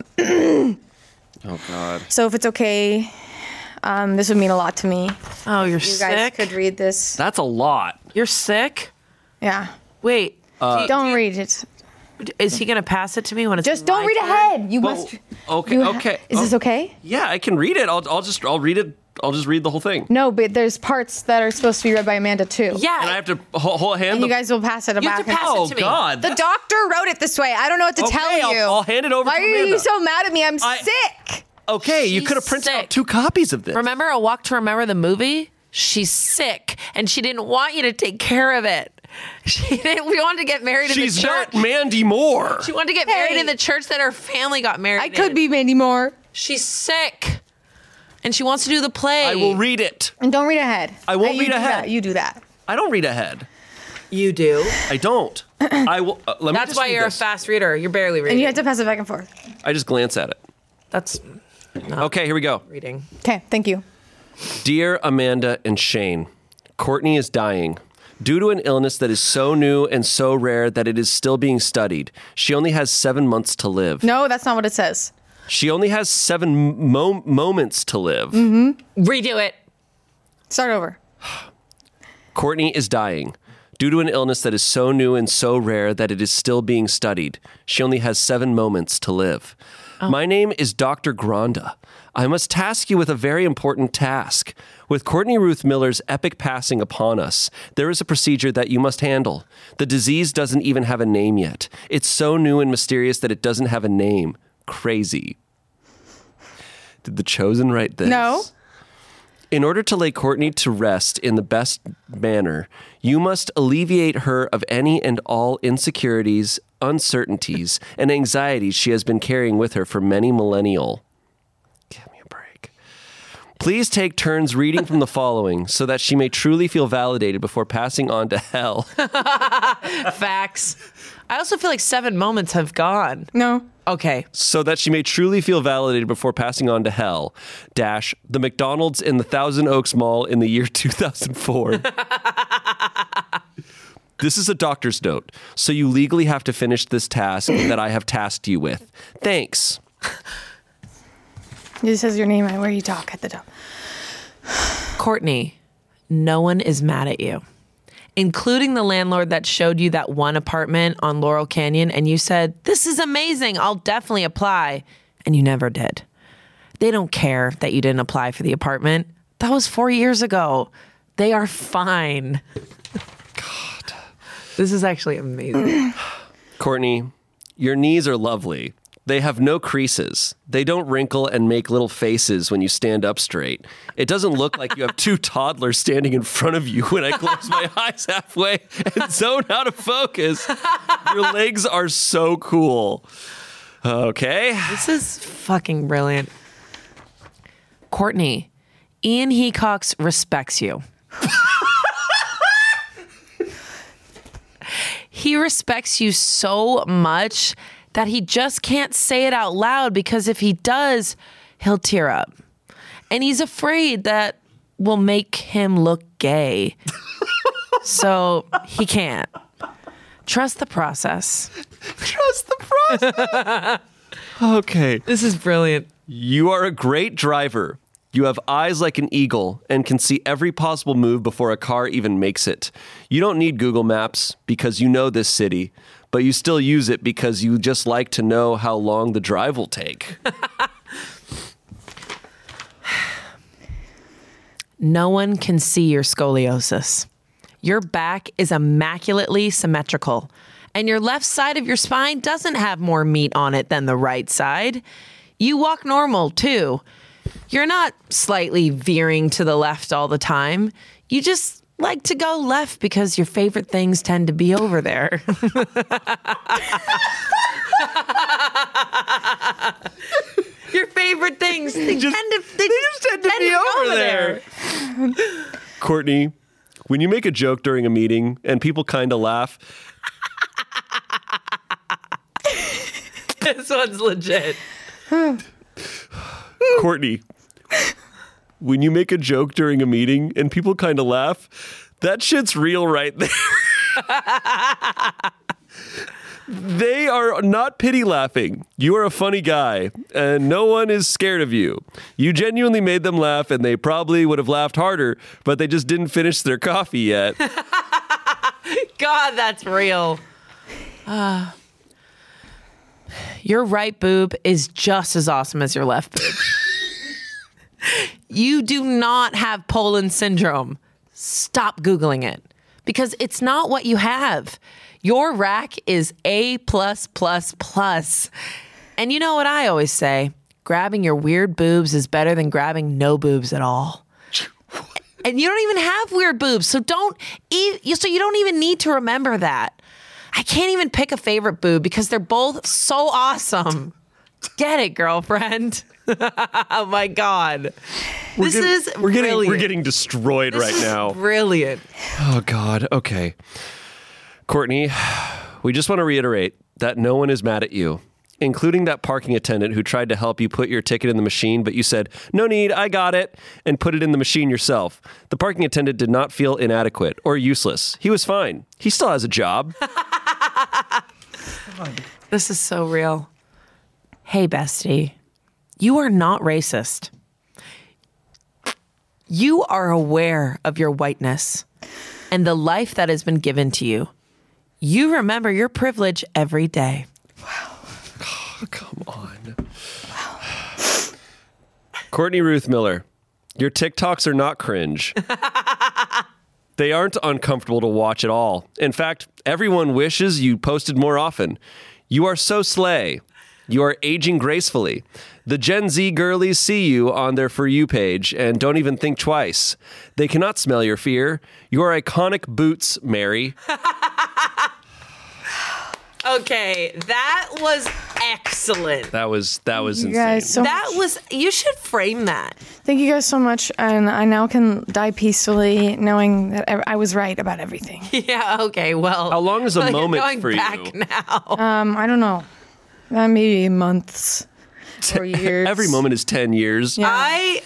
God. So if it's okay, this would mean a lot to me. Oh, you're You guys sick? could read this. That's a lot. You're sick? Yeah. Wait. Don't read it. Is he going to pass it to me when it's Just don't my read turn? ahead. You must. Okay. Okay. Is this okay? Yeah, I can read it. I'll read it. I'll just read the whole thing. No, but there's parts that are supposed to be read by Amanda too. Yeah. And I have to hold hand. And you guys will pass it You back. have to pass it to me. Oh, God. The doctor wrote it this way. I don't know what to tell Okay, you. I'll hand it over Why to are you Amanda. so mad at me? I'm sick. Okay, you She's could have printed sick. out 2 copies of this. Remember A Walk to Remember the movie? She's sick, and she didn't want you to take care of it. We wanted to get married in the She's church. not Mandy Moore. She wanted to get married in the church that her family got married I could in. be Mandy Moore. She's sick, and she wants to do the play. I will read it. And don't read ahead. I won't You read do ahead. that. You do that. I don't read ahead. You do. I don't. I will. Let me That's just why read you're this. a fast reader. You're barely reading. And you have to pass it back and forth. I just glance at it. That's Okay, here we go. reading. Okay, thank you. Dear Amanda and Shane, Courtney is dying. Due to an illness that is so new and so rare that it is still being studied, she only has 7 months to live. No, that's not what it says. She only has 7 moments to live. Redo it. Start over. Courtney is dying. Due to an illness that is so new and so rare that it is still being studied, she only has 7 moments to live. My name is Dr. Granda. I must task you with a very important task. With Courtney Ruth Miller's epic passing upon us, there is a procedure that you must handle. The disease doesn't even have a name yet. It's so new and mysterious that it doesn't have a name. Crazy. Did The Chosen write this? No. In order to lay Courtney to rest in the best manner, you must alleviate her of any and all insecurities, uncertainties, and anxieties she has been carrying with her for many millennial. Give me a break. Please take turns reading from the following so that she may truly feel validated before passing on to hell. Facts. I also feel like 7 moments have gone. No. Okay. So that she may truly feel validated before passing on to hell. Dash, the McDonald's in the Thousand Oaks Mall in the year 2004. This is a doctor's note, so you legally have to finish this task that I have tasked you with. Thanks. This says your name and where you talk at the top. Courtney, no one is mad at you, including the landlord that showed you that one apartment on Laurel Canyon, and you said, this is amazing, I'll definitely apply, and you never did. They don't care that you didn't apply for the apartment. That was 4 years ago. They are fine. God. This is actually amazing. Courtney, your knees are lovely. They have no creases. They don't wrinkle and make little faces when you stand up straight. It doesn't look like you have 2 toddlers standing in front of you when I close my eyes halfway and zone out of focus. Your legs are so cool. Okay. This is fucking brilliant. Courtney, Ian Hecox respects you. He respects you so much that he just can't say it out loud, because if he does, he'll tear up. And he's afraid that will make him look gay. So he can't. Trust the process. Trust the process. Okay. This is brilliant. You are a great driver. You have eyes like an eagle and can see every possible move before a car even makes it. You don't need Google Maps because you know this city, but you still use it because you just like to know how long the drive will take. No one can see your scoliosis. Your back is immaculately symmetrical, and your left side of your spine doesn't have more meat on it than the right side. You walk normal, too. You're not slightly veering to the left all the time. You just like to go left because your favorite things tend to be over there. Your favorite things, they just tend to be over there. Courtney, when you make a joke during a meeting and people kind of laugh. This one's legit. Courtney, when you make a joke during a meeting and people kind of laugh, that shit's real right there. They are not pity laughing. You are a funny guy, and no one is scared of you. You genuinely made them laugh, and they probably would have laughed harder, but they just didn't finish their coffee yet. God, that's real. Your right boob is just as awesome as your left boob. You do not have Poland syndrome. Stop Googling it, because it's not what you have. Your rack is A+++. And you know what I always say? Grabbing your weird boobs is better than grabbing no boobs at all. And you don't even have weird boobs, so you don't even need to remember that. I can't even pick a favorite boob because they're both so awesome. Get it, girlfriend. Oh my God. We're getting destroyed right now. Brilliant. Oh God. Okay. Courtney, we just want to reiterate that no one is mad at you, including that parking attendant who tried to help you put your ticket in the machine, but you said, no need, I got it, and put it in the machine yourself. The parking attendant did not feel inadequate or useless. He was fine. He still has a job. This is so real. Hey, bestie, you are not racist. You are aware of your whiteness and the life that has been given to you. You remember your privilege every day. Wow. Oh, come on. Wow. Courtney Ruth Miller, your TikToks are not cringe. They aren't uncomfortable to watch at all. In fact, everyone wishes you posted more often. You are so slay. You are aging gracefully. The Gen Z girlies see you on their For You page and don't even think twice. They cannot smell your fear. Your iconic boots, Mary. Okay, that was excellent. That was insane. guys so That was. You should frame that. Thank you guys so much, and I now can die peacefully knowing that I was right about everything. Yeah. Okay. Well. How long is a you're moment going for back you? now. I don't know. Maybe months or years. Every moment is 10 years. Yeah. I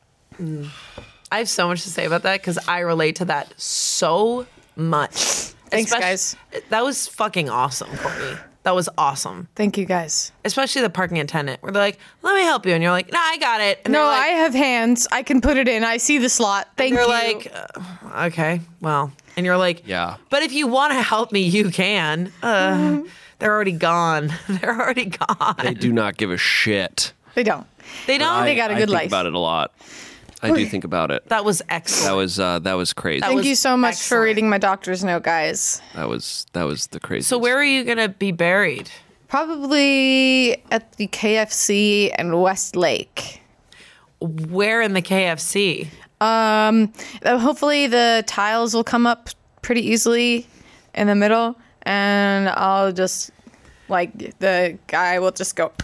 have so much to say about that because I relate to that so much. Thanks, guys. That was fucking awesome, Courtney. That was awesome. Thank you, guys. Especially the parking attendant, where they're like, "Let me help you," and you're like, "No, I got it." And No, they're like, I have hands. I can put it in. I see the slot. Thank They're you. like, "Okay, well," and you're like, Yeah. But if you want to help me, you can. They're already gone. They're already gone. They do not give a shit. They don't. They don't. They got a good I think life. about it a lot. I do think about it. That was excellent. That was crazy. Thank you so much for reading my doctor's note, guys. That was the craziest. So where are you gonna be buried? Probably at the KFC and Westlake. Where in the KFC? Hopefully the tiles will come up pretty easily in the middle, and I'll just the guy will just go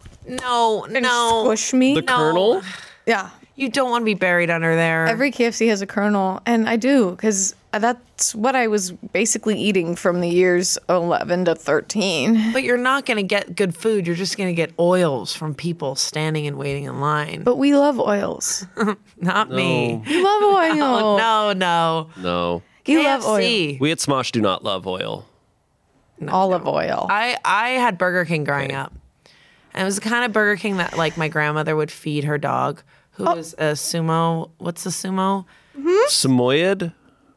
No, no. squish me. The Colonel? Yeah. You don't want to be buried under there. Every KFC has a Colonel, and I do because that's what I was basically eating from the years 11 to 13. But you're not going to get good food. You're just going to get oils from people standing and waiting in line. But we love oils. Not me. You love oil. No. You love oil. KFC. We at Smosh do not love oil. Olive oil. I had Burger King growing up. And it was the kind of Burger King that my grandmother would feed her dog, who was a sumo. What's a sumo? Samoyed?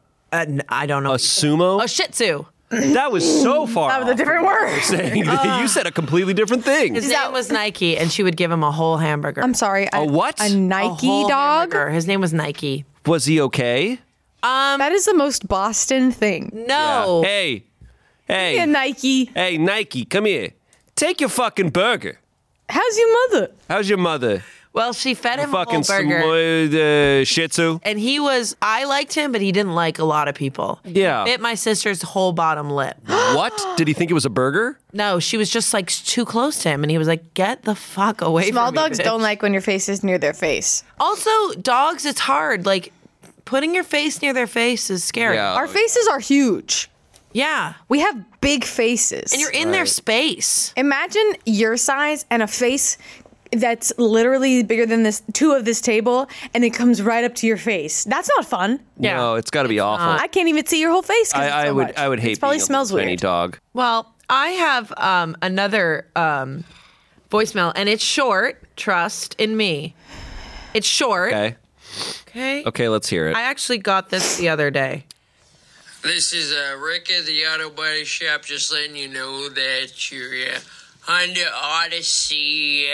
I don't know. A sumo? A Shih Tzu. That was so far. That was a different word. You said a completely different thing. His name was Nike, and she would give him a whole hamburger. I'm sorry. A what? A A Nike whole dog? hamburger. His name was Nike. Was he okay? That is the most Boston thing. No. Hey, Yeah, Nike. hey, Nike, come here. Take your fucking burger. How's your mother? How's your mother? Well, she fed him a whole Fucking burger. Samoyed Shih Tzu. And I liked him, but he didn't like a lot of people. Yeah. He bit my sister's whole bottom lip. What? Did he think it was a burger? No, she was just too close to him. And he was like, get the fuck away Small from me. dogs bitch." don't like when your face is near their face. Also, dogs, it's hard. Like, putting your face near their face is scary. Yeah. Our faces are huge. Yeah. We have big faces. And you're in their space. Imagine your size and a face that's literally bigger than two of this table, and it comes right up to your face. That's not fun. Yeah. No, it's got to be awful. I can't even see your whole face. 'Cause it's I so would much. I would hate It probably being smells a tiny weird. dog. Well, I have another voicemail, and it's short. Trust in me. It's short. Okay. Okay. Okay, let's hear it. I actually got this the other day. This is Rick at the Auto Body Shop, just letting you know that your Honda Odyssey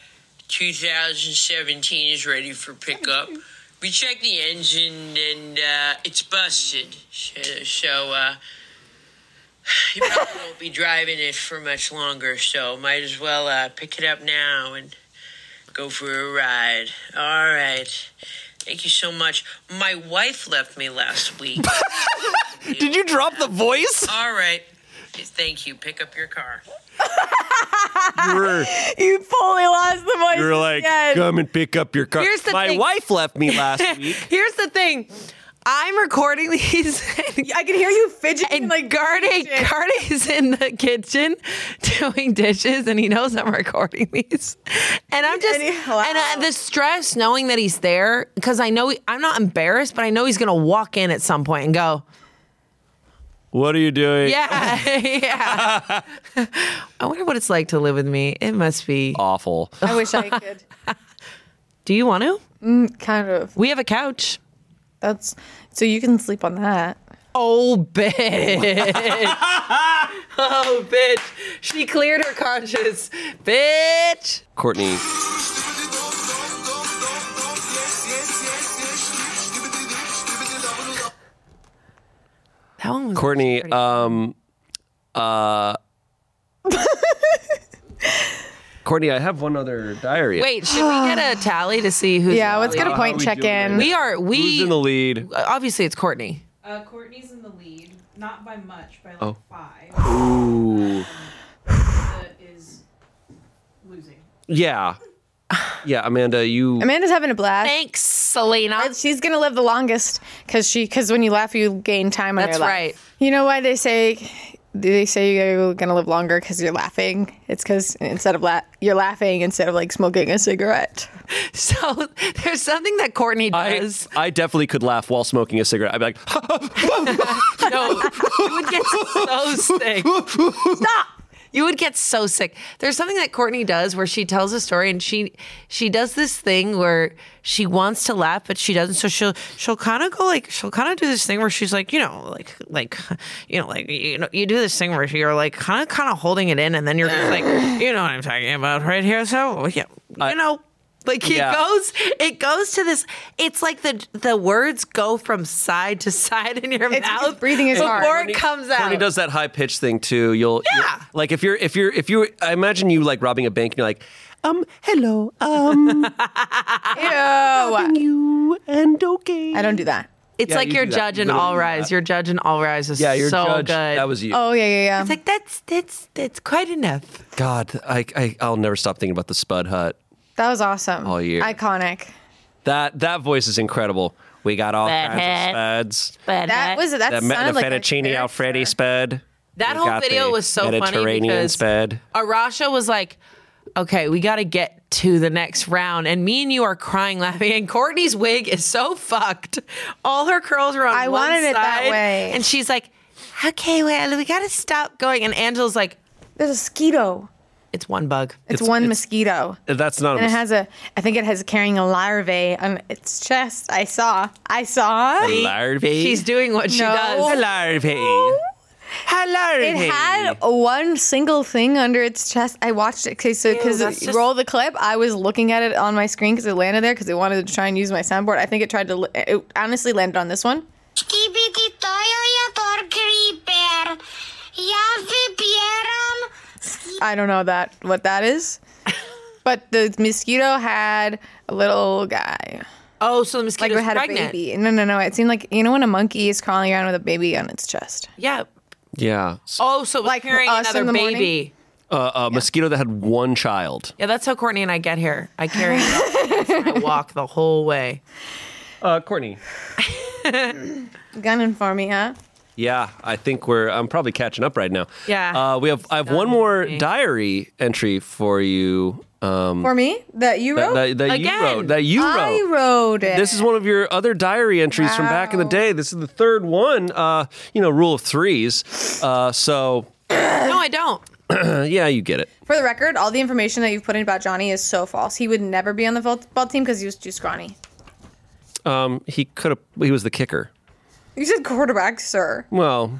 2017 is ready for pickup. We checked the engine and it's busted. So you probably won't be driving it for much longer, so might as well pick it up now and go for a ride. All right. Thank you so much. My wife left me last week. Did you drop the voice? All right. Thank you. Pick up your car. You fully lost the voice. You were like, again. come and pick up your car. Here's the My thing. wife left me last week. Here's the thing. I'm recording these. I can hear you fidgeting. And Garde's in the kitchen doing dishes, and he knows I'm recording these. And I'm just, the stress knowing that he's there, because I know I'm not embarrassed, but I know he's going to walk in at some point and go, What are you doing? yeah, yeah. I wonder what it's like to live with me. It must be awful. I wish I could. Do you want to? Kind of. We have a couch. That's so you can sleep on that. Oh, bitch. Oh, bitch. She cleared her conscience. Bitch. Courtney. That one was Courtney, Courtney, I have one other diary. Wait, should we get a tally to see who's Yeah, let's get a point check in. Who's in the lead? Obviously, it's Courtney. Courtney's in the lead, not by much, by like Oh. 5. Ooh. That is Yeah. Yeah, Amanda, Amanda's having a blast. Thanks, Selena. She's gonna live the longest because when you laugh, you gain time on That's your life. right. You know why they say? Do they say you're gonna live longer because you're laughing? It's because instead of you're laughing instead of like smoking a cigarette. So there's something that Courtney does. I definitely could laugh while smoking a cigarette. I'd be like, No, you would get so sick. Stop. You would get so sick. There's something that Courtney does where she tells a story and she does this thing where she wants to laugh but she doesn't. So she'll kind of go like she'll kind of do this thing where she's like, you do this thing where you're like kind of holding it in and then you're just like, you know what I'm talking about right here. So yeah, Like it goes to this. It's like the words go from side to side in your mouth. Breathing is hard before it comes out. Courtney does that high pitched thing too. You'll like if you I imagine you like robbing a bank and you're like, hello, robbing you and okay. I don't do that. It's like your judge in All Rise. Your judge in All Rise is your so judge, good. That was you. Oh yeah. It's like that's quite enough. God, I'll never stop thinking about the Spud Hut. That was awesome. All year. Iconic. That voice is incredible. We got all kinds of spuds. That the sounded like a fettuccine character. Alfredo spud. That We whole got video the was so funny Mediterranean because spud. Arasha was like, okay, we got to get to the next round. And me and you are crying laughing. And Courtney's wig is so fucked. All her curls are on I one wanted side. it that way. And she's like, okay, well, we got to stop going. And Angela's like, there's a mosquito. It's one bug. It's one mosquito. That's not. And I think it has carrying a larvae on its chest. I saw. A larvae. She's doing what she does. A larvae. A larvae. It had one single thing under its chest. I watched it because roll the clip. I was looking at it on my screen because it landed there because it wanted to try and use my soundboard. I think it honestly landed on this one. I don't know what that is. But the mosquito had a little guy. Oh, so the mosquito had pregnant. a baby. No. It seemed like, when a monkey is crawling around with a baby on its chest. Yeah. Yeah. Oh, so it was Like carrying us another in the baby. A mosquito that had one child. Yeah, that's how Courtney and I get here. I carry it up and I walk the whole way. Courtney. Gunning for me, huh? Yeah, I think I'm probably catching up right now. Yeah. I have one more diary entry for you. For me? That you wrote? That you wrote. I wrote it. This is one of your other diary entries from back in the day. This is the third one. Rule of threes. So. No, I don't. Yeah, you get it. For the record, all the information that you've put in about Johnny is so false. He would never be on the football team because he was too scrawny. He was the kicker. You said quarterback, sir. Well,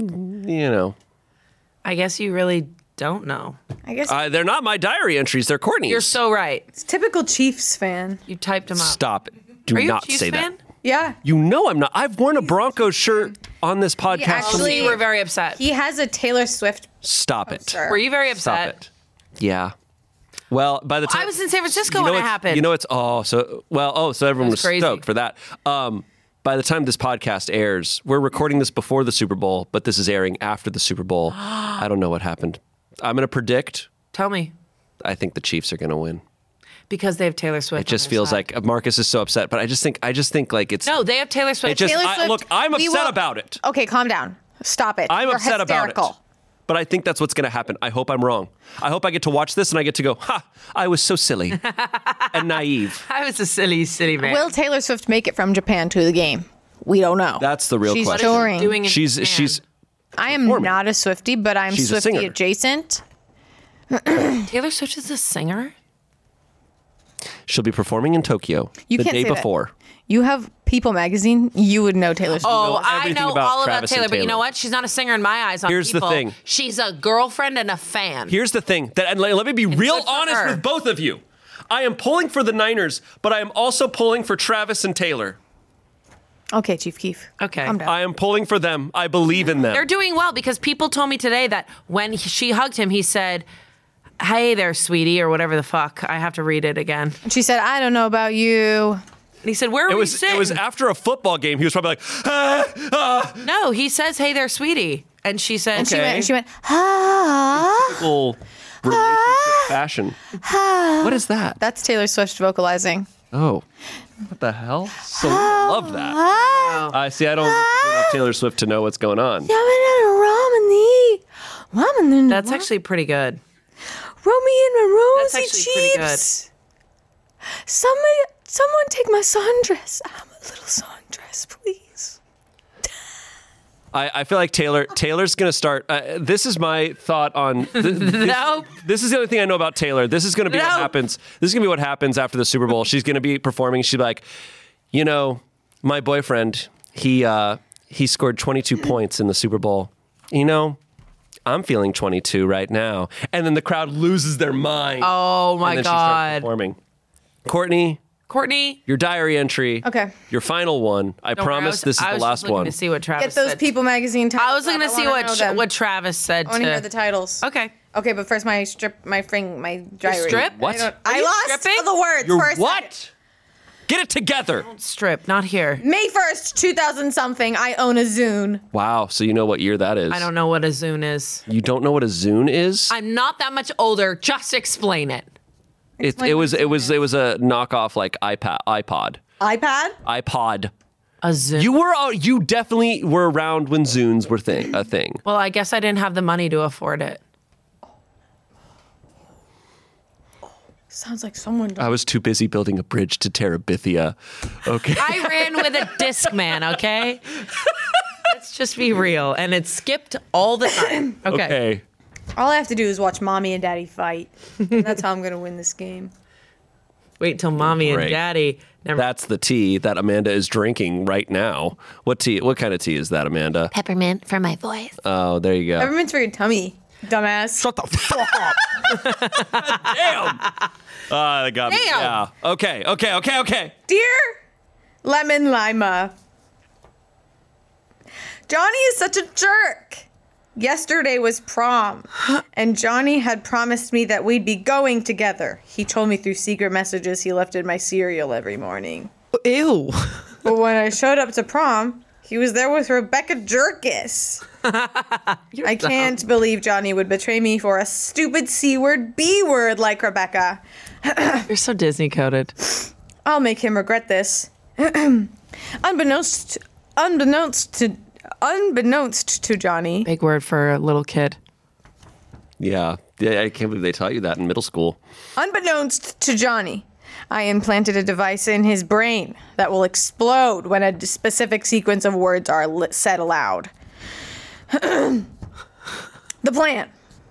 I guess you really don't know. I guess they're not my diary entries. They're Courtney's. You're so right. It's typical Chiefs fan. You typed them up. Stop it. Do Are you not a Chiefs say fan? that. Yeah. You know I'm not. I've worn a Broncos shirt on this podcast. Actually, you were very upset. He has a Taylor Swift. Stop it. Sir. Were you very upset? Stop it. Yeah. Well, by the time I was in San Francisco when it happened. So everyone was crazy. stoked for that. By the time this podcast airs, we're recording this before the Super Bowl, but this is airing after the Super Bowl. I don't know what happened. I'm going to predict. Tell me. I think the Chiefs are going to win. Because they have Taylor Swift. It just feels like Marcus is so upset, but I just think like it's. No, they have Taylor Swift. Look, I'm upset about it. Okay, calm down. Stop it. I'm You're upset hysterical. about it. But I think that's what's going to happen. I hope I'm wrong. I hope I get to watch this and I get to go, I was so silly and naive. I was a silly, silly man. Will Taylor Swift make it from Japan to the game? We don't know. That's the real She's question. touring. Doing in She's I am not a Swiftie, but I'm She's a Swiftie singer. adjacent. Taylor Swift is a singer? She'll be performing in Tokyo You the can't day say that. before. You have People magazine. You would know Taylor Swift. Oh, I everything know about all about Travis and Taylor, but you Taylor. know what? She's not a singer in my eyes on Here's the People. thing. She's a girlfriend and a fan. Here's the thing, and let me be real good for honest her. with both of you. I am pulling for the Niners, but I am also pulling for Travis and Taylor. Okay, Chief Keef. Okay. Calm down. I am pulling for them. I believe in them. They're doing well because people told me today that when she hugged him, he said, "Hey there, sweetie," or whatever the fuck. I have to read it again. And she said, "I don't know about you." And he said, "Where are we sitting?" It was after a football game. He was probably like, No, he says, "Hey there, sweetie," and she said, And she went, ah, Typical relationship fashion. What is that? That's Taylor Swift vocalizing. Oh, what the hell? So I love that. I see. I don't know enough Taylor Swift to know what's going on. That's actually pretty good. Roll me in my That's rosy actually pretty good. cheeks. Someone take my sundress. I'm a little sundress, please. I feel like Taylor's going to start. This is my thought on. This is the other thing I know about Taylor. This is going to be what happens. This is going to be what happens after the Super Bowl. She's going to be performing. She's like, my boyfriend, he scored 22 points in the Super Bowl. I'm feeling 22 right now. And then the crowd loses their mind. Oh, my and then God. She starts performing. Courtney, your diary entry. Okay. Your final one. I promise this is the last one. To see what Travis Get those said. People magazine titles. I was looking to see what Travis said. I want to hear the titles. Okay. Okay, but first my diary. Strip? What? I lost the words Your for a what? second. Get it together. Don't strip. Not here. May 1st, 2000 something. I own a Zune. Wow. So you know what year that is? I don't know what a Zune is. You don't know what a Zune is? I'm not that much older. Just explain it. It was a knockoff like iPod. iPod. A Zune. You definitely were around when Zunes were a thing. Well, I guess I didn't have the money to afford it. Sounds like someone. I was too busy building a bridge to Terabithia. Okay. I ran with a Discman, okay? Let's just be real. And it skipped all the time. Okay. All I have to do is watch Mommy and Daddy fight. And that's how I'm going to win this game. Wait till Mommy and Great. Daddy. That's the tea that Amanda is drinking right now. What tea? What kind of tea is that, Amanda? Peppermint for my voice. Oh, there you go. Peppermint's for your tummy, dumbass. Shut the fuck up. Damn. That got me. Damn. Yeah. Okay. Dear Lemon Lima, Johnny is such a jerk. Yesterday was prom, and Johnny had promised me that we'd be going together. He told me through secret messages he left in my cereal every morning. Ew. But when I showed up to prom, he was there with Rebecca Jerkis. I can't believe Johnny would betray me for a stupid C-word B-word like Rebecca. You're so Disney-coded. I'll make him regret this. Unbeknownst to Johnny. Big word for a little kid. Yeah. I can't believe they taught you that in middle school. Unbeknownst to Johnny, I implanted a device in his brain that will explode when a specific sequence of words are said aloud. The plan.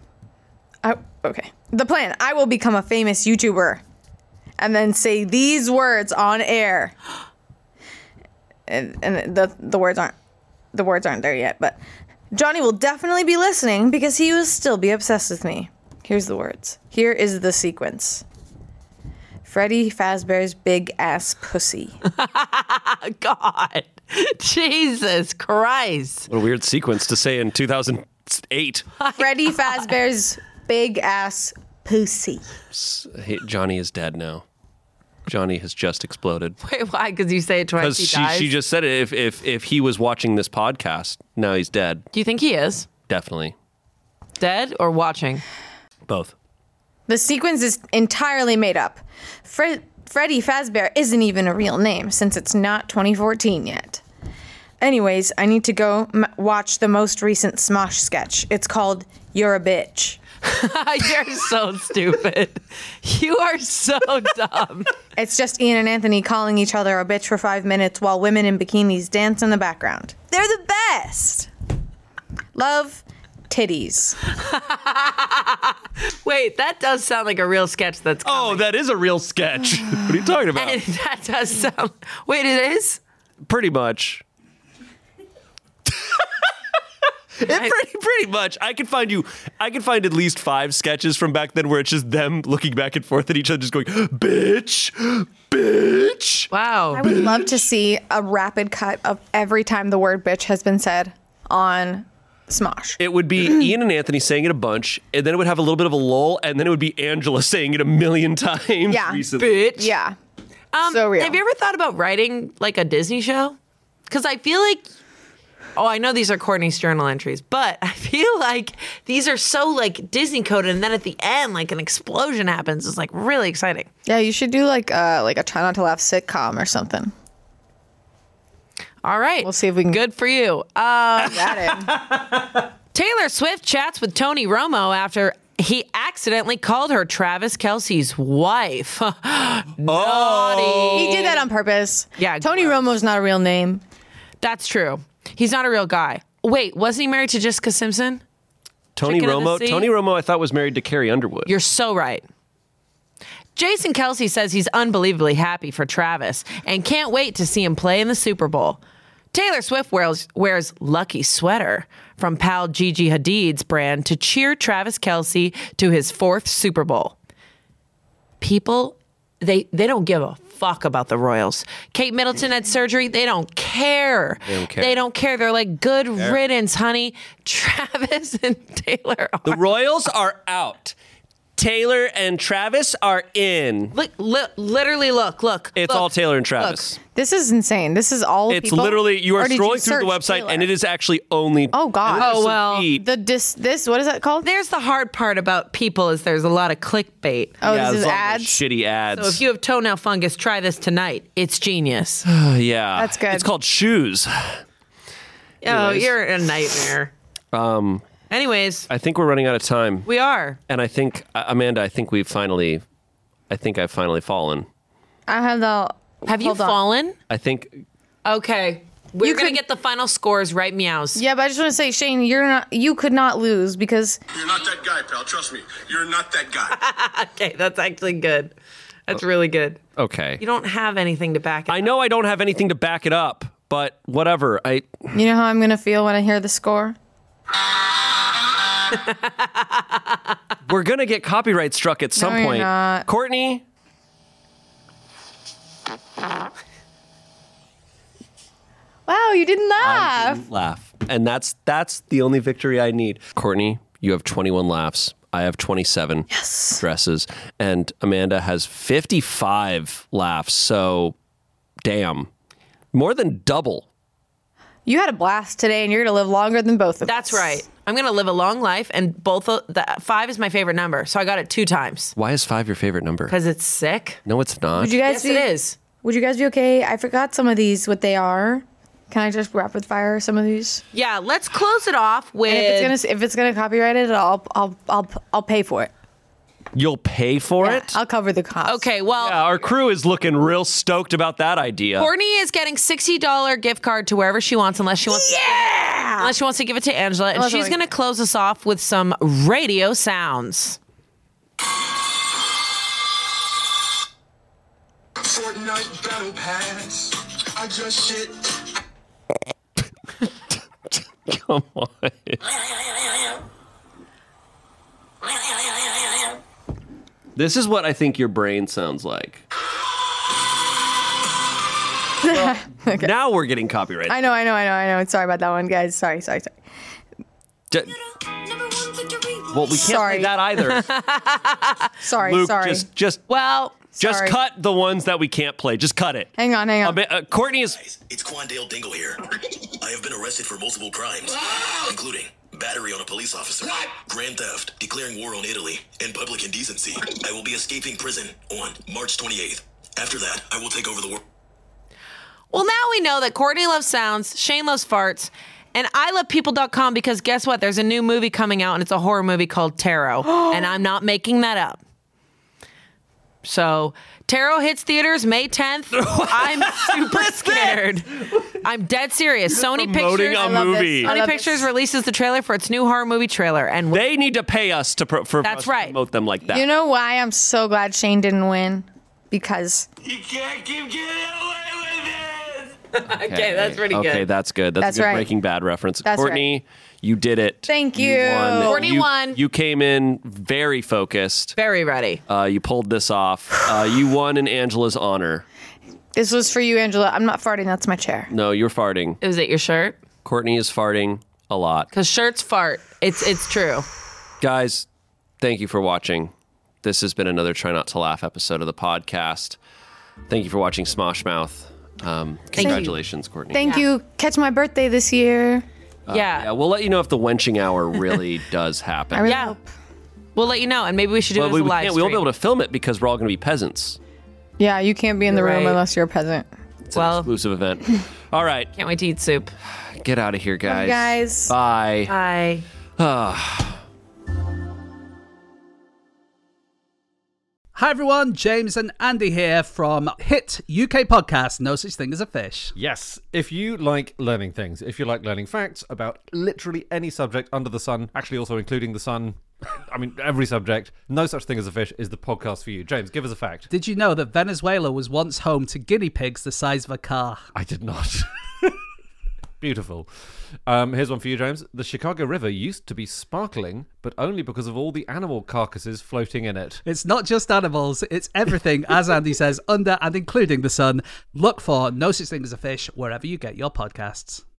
The plan. I will become a famous YouTuber and then say these words on air. And the words aren't there yet, but Johnny will definitely be listening because he will still be obsessed with me. Here's the words. Here is the sequence. Freddy Fazbear's big ass pussy. God. Jesus Christ. What a weird sequence to say in 2008. Freddy Fazbear's big ass pussy. Hey, Johnny is dead now. Johnny has just exploded. Wait, why? Because you say it twice, he dies? She just said it. If he was watching this podcast, now he's dead. Do you think he is? Definitely. Dead or watching? Both. The sequence is entirely made up. Freddy Fazbear isn't even a real name since it's not 2014 yet. Anyways, I need to go watch the most recent Smosh sketch. It's called You're a Bitch. You're so stupid. You are so dumb. It's just Ian and Anthony calling each other a bitch for 5 minutes while women in bikinis dance in the background. They're the best. Love, titties. Wait, that does sound like a real sketch that's coming. Oh, that is a real sketch. What are you talking about? And that does sound... Wait, it is? Pretty much. Pretty much. I can find at least 5 sketches from back then where it's just them looking back and forth at each other, just going, bitch. Wow. I would love to see a rapid cut of every time the word bitch has been said on Smosh. It would be Ian and Anthony saying it a bunch, and then it would have a little bit of a lull, and then it would be Angela saying it a million times recently. Bitch. Yeah. So real. Have you ever thought about writing like a Disney show? Because I feel like Oh, I know these are Courtney's journal entries, but I feel like these are so like Disney coded, and then at the end, like an explosion happens. It's like really exciting. Yeah, you should do like a Try Not to Laugh sitcom or something. All right. We'll see if we can. Good for you. Got it. Taylor Swift chats with Tony Romo after he accidentally called her Travis Kelce's wife. Naughty. He did that on purpose. Yeah. Tony Romo's not a real name. That's true. He's not a real guy. Wait, wasn't he married to Jessica Simpson? Tony Chicken of the Romo. Sea? Tony Romo, I thought was married to Carrie Underwood. You're so right. Jason Kelce says he's unbelievably happy for Travis and can't wait to see him play in the Super Bowl. Taylor Swift wears Lucky Sweater from pal Gigi Hadid's brand to cheer Travis Kelce to his 4th Super Bowl. People, they don't give a fuck about the Royals. Kate Middleton had surgery. They don't care. They don't care. They're like, good riddance, honey. Travis and Taylor are. The Royals are out. Taylor and Travis are in. Literally, look. It's all Taylor and Travis. This is insane. This is all It's people? literally, you are Or did scrolling through the search website Taylor? and it is actually only. Oh, God. Oh, well. This, what is that called? There's the hard part about people is there's a lot of clickbait. Oh, Yeah, this is there's all those ads? shitty ads. So if you have toenail fungus, try this tonight. It's genius. Yeah. That's good. It's called Shoes. Oh, Anyways. you're a nightmare. Anyways, I think we're running out of time. we are. And I think, Amanda, I think I've finally fallen. I have the. Have you hold on. fallen? I think. Okay. We're You going to could- get the final scores right, meows. Yeah, but I just want to say, Shane, you could not lose because You're not that guy, pal. Trust me. You're not that guy. Okay, that's actually good. That's really good. Okay. You don't have anything to back it I know I don't have anything to back it up, but whatever. you know how I'm gonna feel when I hear the score. We're going to get copyright struck at some No, you're point. not. Courtney? Wow, you didn't I laugh. didn't laugh. And that's the only victory I need. Courtney, you have 21 laughs. I have 27 dresses. And Amanda has 55 laughs. So, damn. More than double. You had a blast today, and you're gonna live longer than both of us. That's right. I'm going to live a long life, and 5 is my favorite number. So I got it 2 times Why is 5 your favorite number? because it's sick. No, it's not. Would you guys Yes, it is. Would you guys be okay? I forgot some of these, what they are. Can I just rapid fire some of these? Yeah, let's close it off with. And if it's gonna copyright it, I'll pay for it. You'll pay for it? I'll cover the cost. Okay, well, Yeah, our crew is looking real stoked about that idea. Courtney is getting $60 gift card to wherever she wants, unless she wants. Unless she wants to give it to Angela, and Unless she's I- going to close us off with some radio sounds. Fortnite Battle Pass. I just shit. Come on. This is what I think your brain sounds like. Okay. Now we're getting copyrighted. I know. Sorry about that one, guys. Sorry. D- well, we can't Sorry. play that either. Sorry. Luke, sorry. just Sorry. cut the ones that we can't play. Just cut it. Hang on. Courtney is. It's Quandale Dingle here. I have been arrested for multiple crimes, including battery on a police officer, grand theft, declaring war on Italy, and public indecency. I will be escaping prison on March 28th. After that, I will take over the world. Well, now we know that Courtney loves sounds, Shane loves farts, and I love people.com because guess what? There's a new movie coming out, and it's a horror movie called Tarot, and I'm not making that up. So, Tarot hits theaters May 10th. I'm super scared. I'm dead serious. Sony promoting Pictures. a movie. Sony Pictures releases the trailer for its new horror movie trailer, and They need to pay us to That's us to right. promote them like that. You know why I'm so glad Shane didn't win? Because You can't keep getting away with it. Okay, that's pretty good. Okay, that's good. That's That's a good right. Breaking Bad reference. That's Courtney, you did it. Thank you. won. Courtney won. You came in very focused. Very ready. You pulled this off. You won in Angela's honor. this was for you, Angela. I'm not farting. That's my chair. No, you're farting. Is it your shirt? Courtney is farting a lot. Because shirts fart. It's true. Guys, thank you for watching. This has been another Try Not to Laugh episode of the podcast. Thank you for watching Smosh Mouth. Congratulations, Courtney. Thank you. Catch my birthday this year. Yeah, we'll let you know if the wenching hour really does happen. I really hope. We'll let you know, and maybe we should do it as a live stream. We won't be able to film it because we're all going to be peasants. Yeah, you can't be in the room right. unless you're a peasant. It's an exclusive event. All right. Can't wait to eat soup. Get out of here, guys. guys. Bye. Bye. Hi everyone, James and Andy here from hit UK podcast No Such Thing as a Fish. Yes, if you like learning things, if you like learning facts about literally any subject under the sun, actually also including the sun, I mean, every subject, No Such Thing as a Fish is the podcast for you. James, give us a fact. Did you know that Venezuela was once home to guinea pigs the size of a car? I did not. Beautiful. Here's one for you, James. The Chicago River used to be sparkling, but only because of all the animal carcasses floating in it. It's not just animals, it's everything, as Andy says, under and including the sun. Look for No Such Thing as a Fish wherever you get your podcasts.